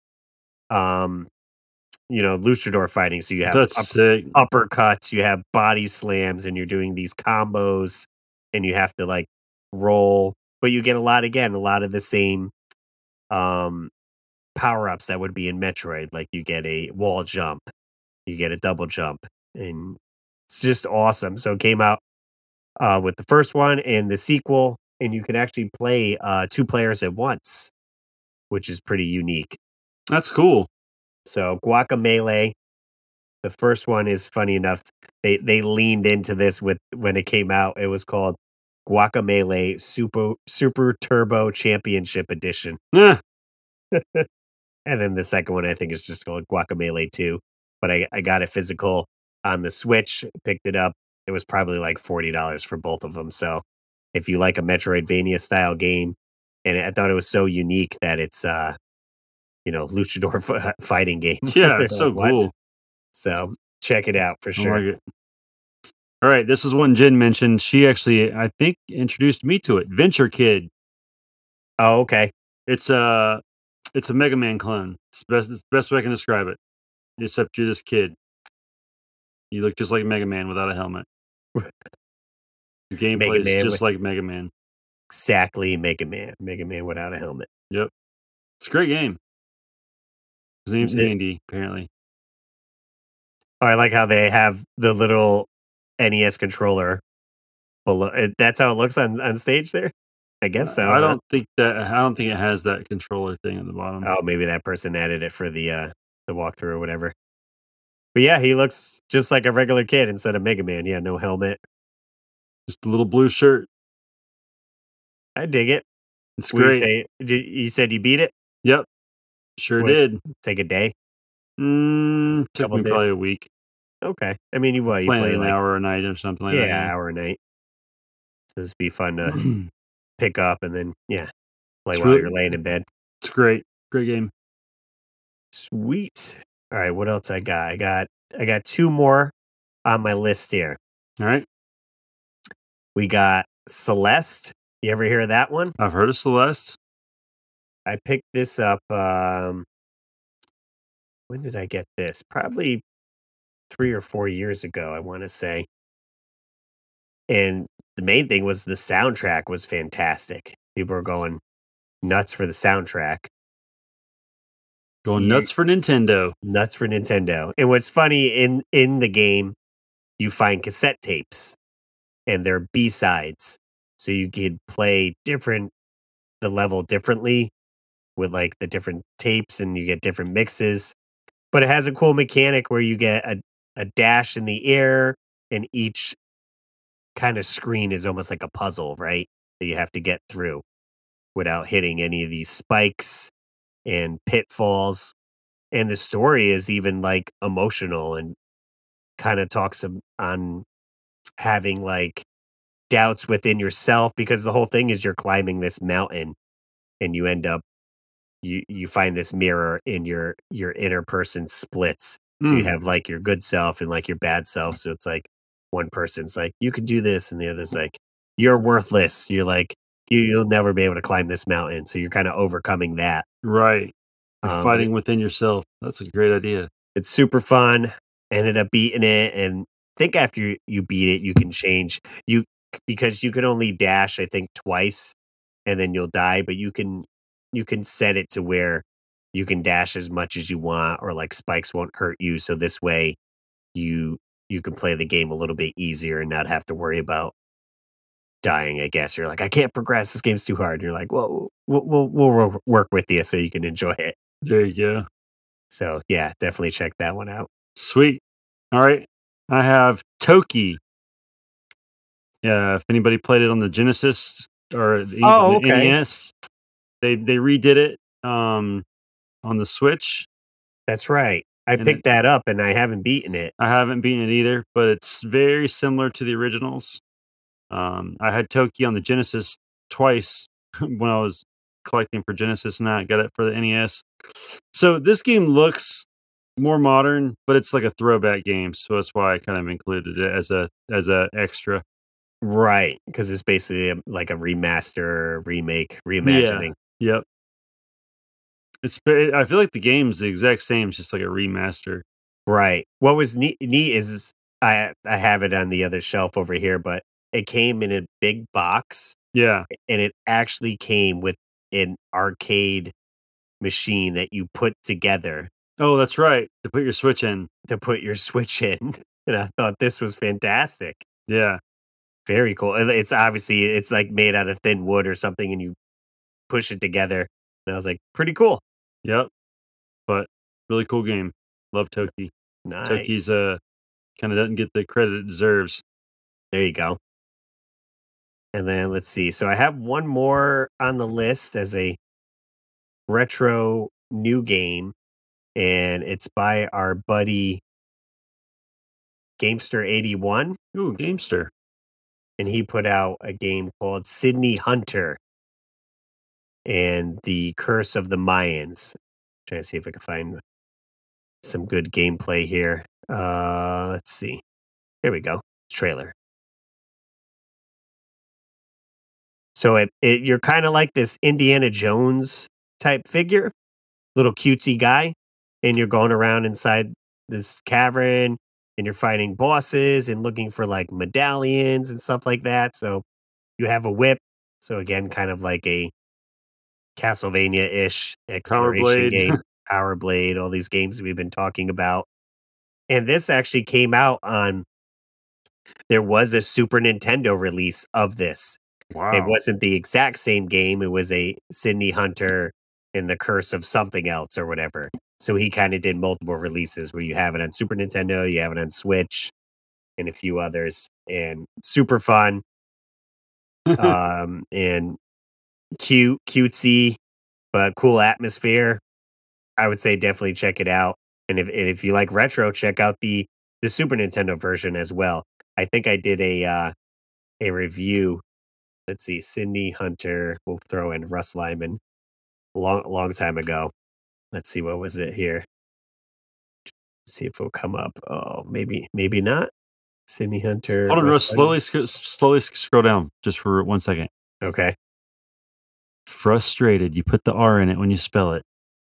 [SPEAKER 2] um, luchador fighting. So you have
[SPEAKER 3] That's sick.
[SPEAKER 2] uppercuts, you have body slams, and you're doing these combos, and you have to like roll. But you get a lot of the same um power ups that would be in Metroid. Like you get a wall jump, you get a double jump, and it's just awesome. So it came out with the first one and the sequel, and you can actually play two players at once, which is pretty unique.
[SPEAKER 3] That's cool.
[SPEAKER 2] So Guacamelee, the first one is funny enough. They leaned into this with when it came out. It was called Guacamelee Super Turbo Championship Edition.
[SPEAKER 3] Yeah.
[SPEAKER 2] And then the second one I think is just called Guacamelee 2. But I got it physical on the Switch, picked it up. It was probably like $40 for both of them. So if you like a Metroidvania style game, and I thought it was so unique that it's luchador fighting game.
[SPEAKER 3] Yeah, it's so
[SPEAKER 2] Like, what?
[SPEAKER 3] cool.
[SPEAKER 2] So check it out for
[SPEAKER 3] I
[SPEAKER 2] sure.
[SPEAKER 3] like it. All right, this is one Jen mentioned. She actually, I think, introduced me to it. Venture Kid.
[SPEAKER 2] Oh, okay.
[SPEAKER 3] It's a Mega Man clone. It's the best way I can describe it. Except you're this kid. You look just like Mega Man without a helmet. The gameplay
[SPEAKER 2] Mega
[SPEAKER 3] is
[SPEAKER 2] Man
[SPEAKER 3] just like Mega Man.
[SPEAKER 2] Exactly, Mega Man. Mega Man without a helmet.
[SPEAKER 3] Yep. It's a great game. His name's
[SPEAKER 2] The-
[SPEAKER 3] Andy, apparently.
[SPEAKER 2] I like how they have the little NES controller below. That's how it looks on stage there. I guess so.
[SPEAKER 3] I
[SPEAKER 2] Huh?
[SPEAKER 3] don't think it has that controller thing at the bottom.
[SPEAKER 2] Oh, maybe that person added it for the walkthrough or whatever. But yeah, he looks just like a regular kid instead of Mega Man. Yeah, no helmet.
[SPEAKER 3] Just a little blue shirt.
[SPEAKER 2] I dig it.
[SPEAKER 3] It's
[SPEAKER 2] We
[SPEAKER 3] great.
[SPEAKER 2] say you said you beat it.
[SPEAKER 3] Yep. Sure
[SPEAKER 2] What,
[SPEAKER 3] did.
[SPEAKER 2] take a day,
[SPEAKER 3] Took
[SPEAKER 2] couple
[SPEAKER 3] me probably
[SPEAKER 2] days.
[SPEAKER 3] a week.
[SPEAKER 2] Okay. I mean, you
[SPEAKER 3] Playing
[SPEAKER 2] play
[SPEAKER 3] an
[SPEAKER 2] like,
[SPEAKER 3] hour a night or something like
[SPEAKER 2] yeah,
[SPEAKER 3] that.
[SPEAKER 2] hour a night. So this be fun to
[SPEAKER 3] Yeah.
[SPEAKER 2] pick up and then play
[SPEAKER 3] It's
[SPEAKER 2] while
[SPEAKER 3] really
[SPEAKER 2] you're laying in bed.
[SPEAKER 3] it's great. Great game.
[SPEAKER 2] Sweet. All right, what else I got? I got two more on my list here.
[SPEAKER 3] All right.
[SPEAKER 2] We got Celeste. You ever hear of that one?
[SPEAKER 3] I've heard of Celeste.
[SPEAKER 2] I picked this up. When did I get this? Probably 3 or 4 years ago, I want to say. And the main thing was the soundtrack was fantastic. People were going nuts for the soundtrack.
[SPEAKER 3] Going
[SPEAKER 2] You
[SPEAKER 3] nuts for Nintendo.
[SPEAKER 2] nuts for Nintendo. And what's funny in the game, you find cassette tapes and they're B-sides. So you could play the level differently with like the different tapes, and you get different mixes. But it has a cool mechanic where you get a dash in the air, and each kind of screen is almost like a puzzle, right? That you have to get through without hitting any of these spikes and pitfalls. And the story is even like emotional and kind of talks on having like doubts within yourself, because the whole thing is you're climbing this mountain and you end up you find this mirror in your inner person splits. So you
[SPEAKER 3] Mm,
[SPEAKER 2] have like your good self and like your bad self. So it's like one person's like, you can do this, and the other's like, you're worthless. You're like, you'll never be able to climb this mountain. So you're kind of overcoming that.
[SPEAKER 3] right. You're
[SPEAKER 2] But
[SPEAKER 3] fighting within yourself. That's a great idea.
[SPEAKER 2] it's super fun. Ended up beating it, and I think after you beat it, you can change you because you can only dash, I think, twice, and then you'll die. But you can set it to where you can dash as much as you want, or like spikes won't hurt you. So this way, you you can play the game a little bit easier and not have to worry about dying. I guess you're like, I can't progress. This game's too hard. You're like, well, we'll work with you so you can enjoy it.
[SPEAKER 3] There you go.
[SPEAKER 2] So yeah, definitely check that one out.
[SPEAKER 3] Sweet. All right. I have Toki. Yeah, if anybody played it on the Genesis or
[SPEAKER 2] Oh,
[SPEAKER 3] the
[SPEAKER 2] okay.
[SPEAKER 3] NES, they redid it on the Switch.
[SPEAKER 2] That's right. I
[SPEAKER 3] And
[SPEAKER 2] picked that up and I haven't beaten it.
[SPEAKER 3] I haven't beaten it either, but it's very similar to the originals. I had Toki on the Genesis twice when I was collecting for Genesis, and I got it for the NES. So this game looks more modern, but it's like a throwback game, so that's why I kind of included it as a extra.
[SPEAKER 2] Right, because it's basically like a remaster, remake,
[SPEAKER 3] Yeah.
[SPEAKER 2] reimagining.
[SPEAKER 3] Yep. I feel like the game's the exact same, it's just like a remaster.
[SPEAKER 2] Right. What was neat is I have it on the other shelf over here, but it came in a big box
[SPEAKER 3] Yeah.
[SPEAKER 2] and it actually came with an arcade machine that you put together
[SPEAKER 3] Oh, that's right. To put your Switch in.
[SPEAKER 2] to put your Switch in. And I thought this was fantastic.
[SPEAKER 3] Yeah.
[SPEAKER 2] Very cool. It's obviously it's like made out of thin wood or something and you push it together. And I was like, pretty cool.
[SPEAKER 3] Yep. But really cool game. Love Toki. Toki's
[SPEAKER 2] Nice.
[SPEAKER 3] kind of doesn't get the credit it deserves.
[SPEAKER 2] There you go. And then let's see. So I have one more on the list as a retro new game, and it's by our buddy Gamester81,
[SPEAKER 3] Ooh, Gamester.
[SPEAKER 2] and he put out a game called Sydney Hunter and the Curse of the Mayans. Trying to see if I can find some good gameplay here. Let's see. Here we go. Trailer. So you're kind of like this Indiana Jones type figure, little cutesy guy, and you're going around inside this cavern and you're fighting bosses and looking for like medallions and stuff like that. So you have a whip. So again, kind of like a Castlevania-ish
[SPEAKER 3] Power
[SPEAKER 2] exploration
[SPEAKER 3] Blade.
[SPEAKER 2] game, Power Blade, all these games we've been talking about. And this actually came out on there was a Super Nintendo release of this. It
[SPEAKER 3] Wow.
[SPEAKER 2] wasn't the exact same game. It was a Sydney Hunter and the Curse of something else or whatever. So he kind of did multiple releases where you have it on Super Nintendo, you have it on Switch, and a few others, and super fun, and cutesy, but cool atmosphere. I would say definitely check it out. And if you like retro, check out the Super Nintendo version as well. I think I did a review. Let's see, Sydney Hunter. We'll throw in Russ Lyman. Long time ago. Let's see, what was it here? See if it'll come up. Oh, maybe not. Sydney Hunter,
[SPEAKER 3] Hold on,
[SPEAKER 2] Russ
[SPEAKER 3] Russ.
[SPEAKER 2] Lyman.
[SPEAKER 3] Slowly scroll down just for 1 second.
[SPEAKER 2] Okay.
[SPEAKER 3] Frustrated. You put the R in it when you spell it.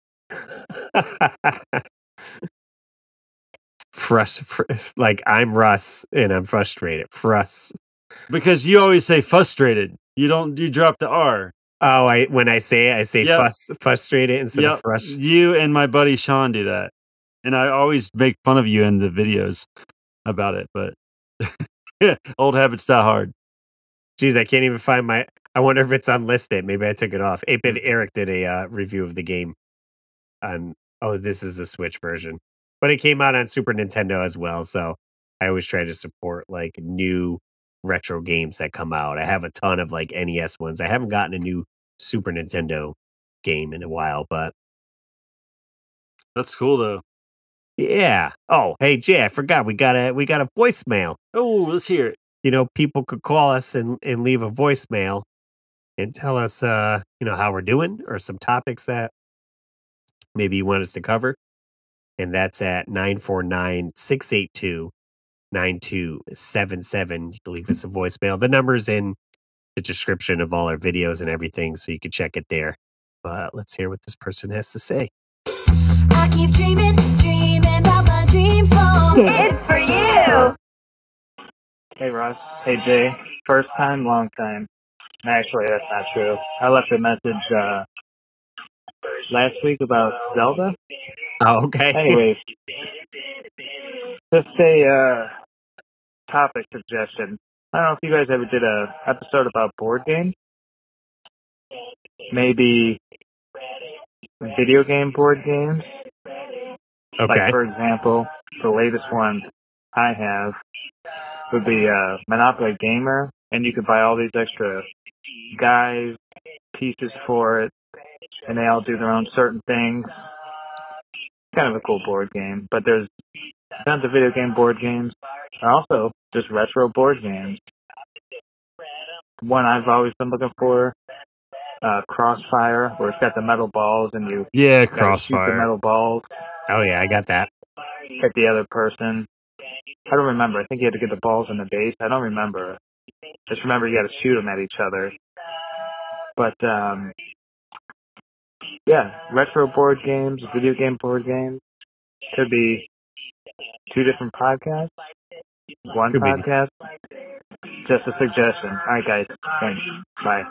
[SPEAKER 2] Like I'm Russ and I'm frustrated.
[SPEAKER 3] Because you always say frustrated. You drop the R.
[SPEAKER 2] Oh, when I say it, I say
[SPEAKER 3] Yep.
[SPEAKER 2] frustrated instead of
[SPEAKER 3] Yep.
[SPEAKER 2] frush.
[SPEAKER 3] You and my buddy Sean do that. And I always make fun of you in the videos about it, but old habits die hard.
[SPEAKER 2] Geez, I can't even find my. I wonder if it's unlisted. Maybe I took it off. 8-Bit Eric did a review of the game on. Oh, this is the Switch version, but it came out on Super Nintendo as well. So I always try to support like new retro games that come out. I have a ton of like NES ones. I haven't gotten a new Super Nintendo game in a while, but
[SPEAKER 3] That's cool though.
[SPEAKER 2] yeah. Oh, hey Jay, I forgot we got a voicemail.
[SPEAKER 3] Oh, let's hear it.
[SPEAKER 2] People could call us and leave a voicemail and tell us how we're doing or some topics that maybe you want us to cover. And that's at 949-682-9277. You can leave us a voicemail. The number's in the description of all our videos and everything, so you can check it there. But let's hear what this person has to say.
[SPEAKER 4] I keep dreaming about my dream phone.
[SPEAKER 5] It's for you.
[SPEAKER 6] Hey Russ. Hey Jay. First time, long time. Actually, that's not true. I left a message last week about Zelda.
[SPEAKER 2] Oh, okay.
[SPEAKER 6] Anyways, just a topic suggestion. I don't know if you guys ever did a episode about board games. Maybe video game board games.
[SPEAKER 2] Okay.
[SPEAKER 6] Like, for example, the latest one I have would be Monopoly Gamer, and you could buy all these extra guys, pieces for it, and they all do their own certain things. kind of a cool board game. But there's tons of video game board games, and also just retro board games. One I've always been looking for, Crossfire, where it's got the metal balls and you
[SPEAKER 3] Yeah,
[SPEAKER 6] gotta shoot the
[SPEAKER 3] Crossfire.
[SPEAKER 6] metal balls
[SPEAKER 2] Oh yeah, I got that.
[SPEAKER 6] at the other person. I don't remember. I think you had to get the balls in the base. I don't remember. Just remember you got to shoot them at each other. But yeah, retro board games, video game board games. Could be 2 different podcasts, one
[SPEAKER 2] Could be.
[SPEAKER 6] podcast. Just a suggestion. All right, guys. Thanks. Bye.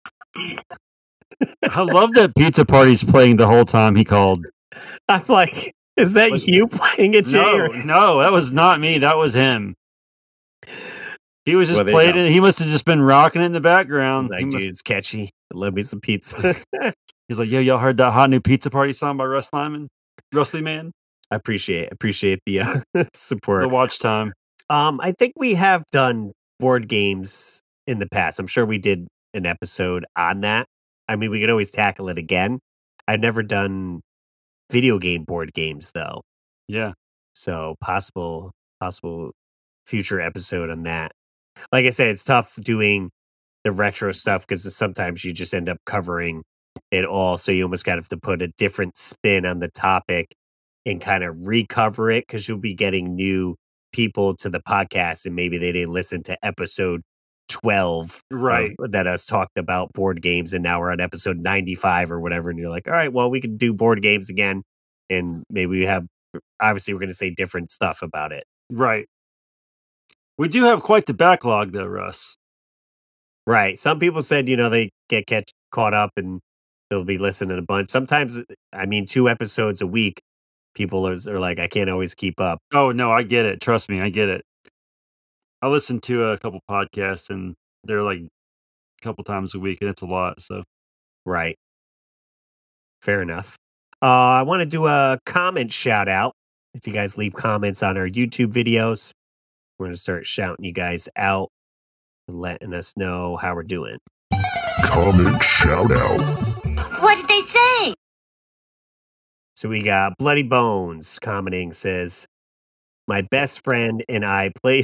[SPEAKER 3] I love that Pizza Party's playing the whole time he called.
[SPEAKER 2] I'm like, is that
[SPEAKER 3] Was-
[SPEAKER 2] you playing it, Jay?
[SPEAKER 3] No, no, that was not me. That was him. He was just
[SPEAKER 2] Well, there you
[SPEAKER 3] playing
[SPEAKER 2] go.
[SPEAKER 3] it. He must have just been rocking it in the background.
[SPEAKER 2] Like,
[SPEAKER 3] He must-
[SPEAKER 2] dude, it's catchy. Love me some pizza.
[SPEAKER 3] He's like, yo, y'all heard that hot new Pizza Party song by Russ Lyman? Rusty Man?
[SPEAKER 2] I appreciate the support.
[SPEAKER 3] The watch time.
[SPEAKER 2] I think we have done board games in the past. I'm sure we did an episode on that. I mean, we could always tackle it again. I've never done video game board games though,
[SPEAKER 3] Yeah.
[SPEAKER 2] so possible future episode on that. Like I said, it's tough doing the retro stuff because sometimes you just end up covering it all, so you almost got to put a different spin on the topic and kind of recover it because you'll be getting new people to the podcast and maybe they didn't listen to episode 12
[SPEAKER 3] Right.
[SPEAKER 2] that us talked about board games, and now we're on episode 95 or whatever, and you're like, all right, well, we can do board games again, and maybe we have, obviously we're going to say different stuff about it.
[SPEAKER 3] Right. We do have quite the backlog, though, Russ.
[SPEAKER 2] Right. Some people said, they get caught up and they'll be listening a bunch. Sometimes, I mean, 2 episodes a week, people are like, I can't always keep up.
[SPEAKER 3] Oh, no, I get it. Trust me, I get it. I listen to a couple podcasts, and they're like a couple times a week, and it's a lot. So,
[SPEAKER 2] Right. Fair enough. I want to do a comment shout out. If you guys leave comments on our YouTube videos, we're going to start shouting you guys out and letting us know how we're doing.
[SPEAKER 5] Comment shout out.
[SPEAKER 4] What did they say?
[SPEAKER 2] So we got Bloody Bones commenting, says, my best friend and I played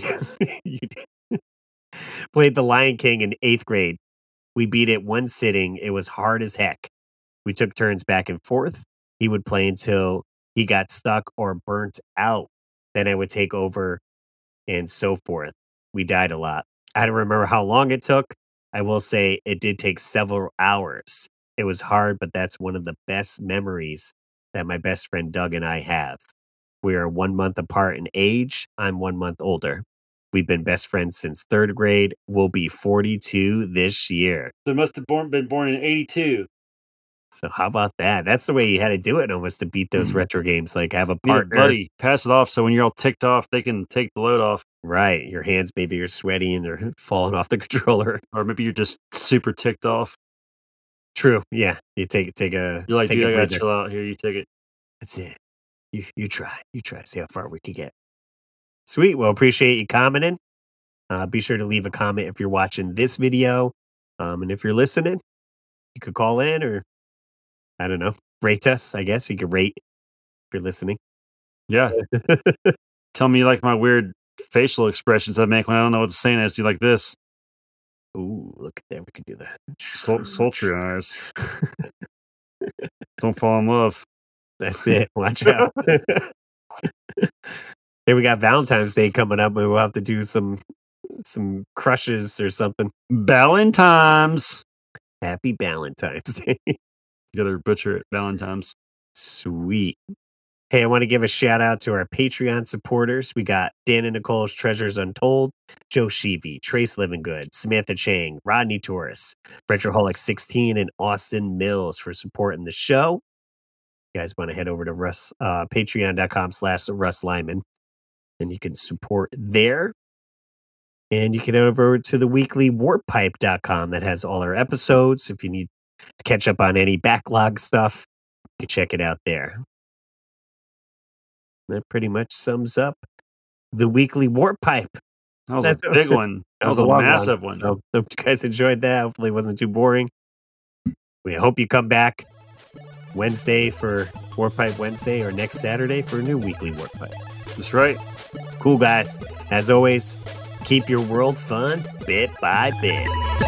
[SPEAKER 2] played The Lion King in 8th grade. We beat it one sitting. It was hard as heck. We took turns back and forth. He would play until he got stuck or burnt out. Then I would take over and so forth. We died a lot. I don't remember how long it took. I will say it did take several hours. It was hard, but that's one of the best memories that my best friend Doug and I have. We are 1 month apart in age. I'm 1 month older. We've been best friends since 3rd grade. We'll be 42 this year.
[SPEAKER 3] they must have been born in 82.
[SPEAKER 2] So how about that? That's the way you had to do it almost to beat those retro games. Like have a
[SPEAKER 3] Need a
[SPEAKER 2] partner.
[SPEAKER 3] buddy. Pass it off so when you're all ticked off, they can take the load off.
[SPEAKER 2] Right. Your hands, maybe you're sweaty and they're falling off the controller.
[SPEAKER 3] Or maybe you're just super ticked off.
[SPEAKER 2] True. Yeah. You take a
[SPEAKER 3] You're like,
[SPEAKER 2] take
[SPEAKER 3] dude,
[SPEAKER 2] a
[SPEAKER 3] I gotta
[SPEAKER 2] breather.
[SPEAKER 3] chill out here. You take it.
[SPEAKER 2] That's it. You try. You try to see how far we can get. Sweet. Well, appreciate you commenting. Be sure to leave a comment if you're watching this video. And if you're listening, you could call in or, I don't know, rate us, I guess. You could rate if you're listening.
[SPEAKER 3] Yeah. Tell me like my weird facial expressions I make when I don't know what to say next. Do like this.
[SPEAKER 2] Ooh, look at that. We could do that.
[SPEAKER 3] Sultry eyes. Don't fall in love.
[SPEAKER 2] That's it. Watch out. Hey, we got Valentine's Day coming up, and we'll have to do some crushes or something.
[SPEAKER 3] Valentine's.
[SPEAKER 2] Happy Valentine's Day.
[SPEAKER 3] Gotta butcher it. Valentine's.
[SPEAKER 2] Sweet. Hey, I want to give a shout out to our Patreon supporters. We got Dan and Nicole's Treasures Untold, Joe Sheevy, Trace Livingood, Samantha Chang, Rodney Torres, Retroholic 16, and Austin Mills for supporting the show. You guys want to head over to patreon.com/Russ Lyman, and you can support there. And you can head over to the weekly warpipe.com that has all our episodes. If you need to catch up on any backlog stuff, you can check it out there. That pretty much sums up the weekly Warp Pipe.
[SPEAKER 3] That was
[SPEAKER 2] That's
[SPEAKER 3] a big one. That was a
[SPEAKER 2] long
[SPEAKER 3] massive one.
[SPEAKER 2] So hope you guys enjoyed that. Hopefully it wasn't too boring. We hope you come back Wednesday for Warp Pipe Wednesday or next Saturday for a new weekly Warp Pipe.
[SPEAKER 3] That's right.
[SPEAKER 2] Cool, guys. As always, keep your world fun bit by bit.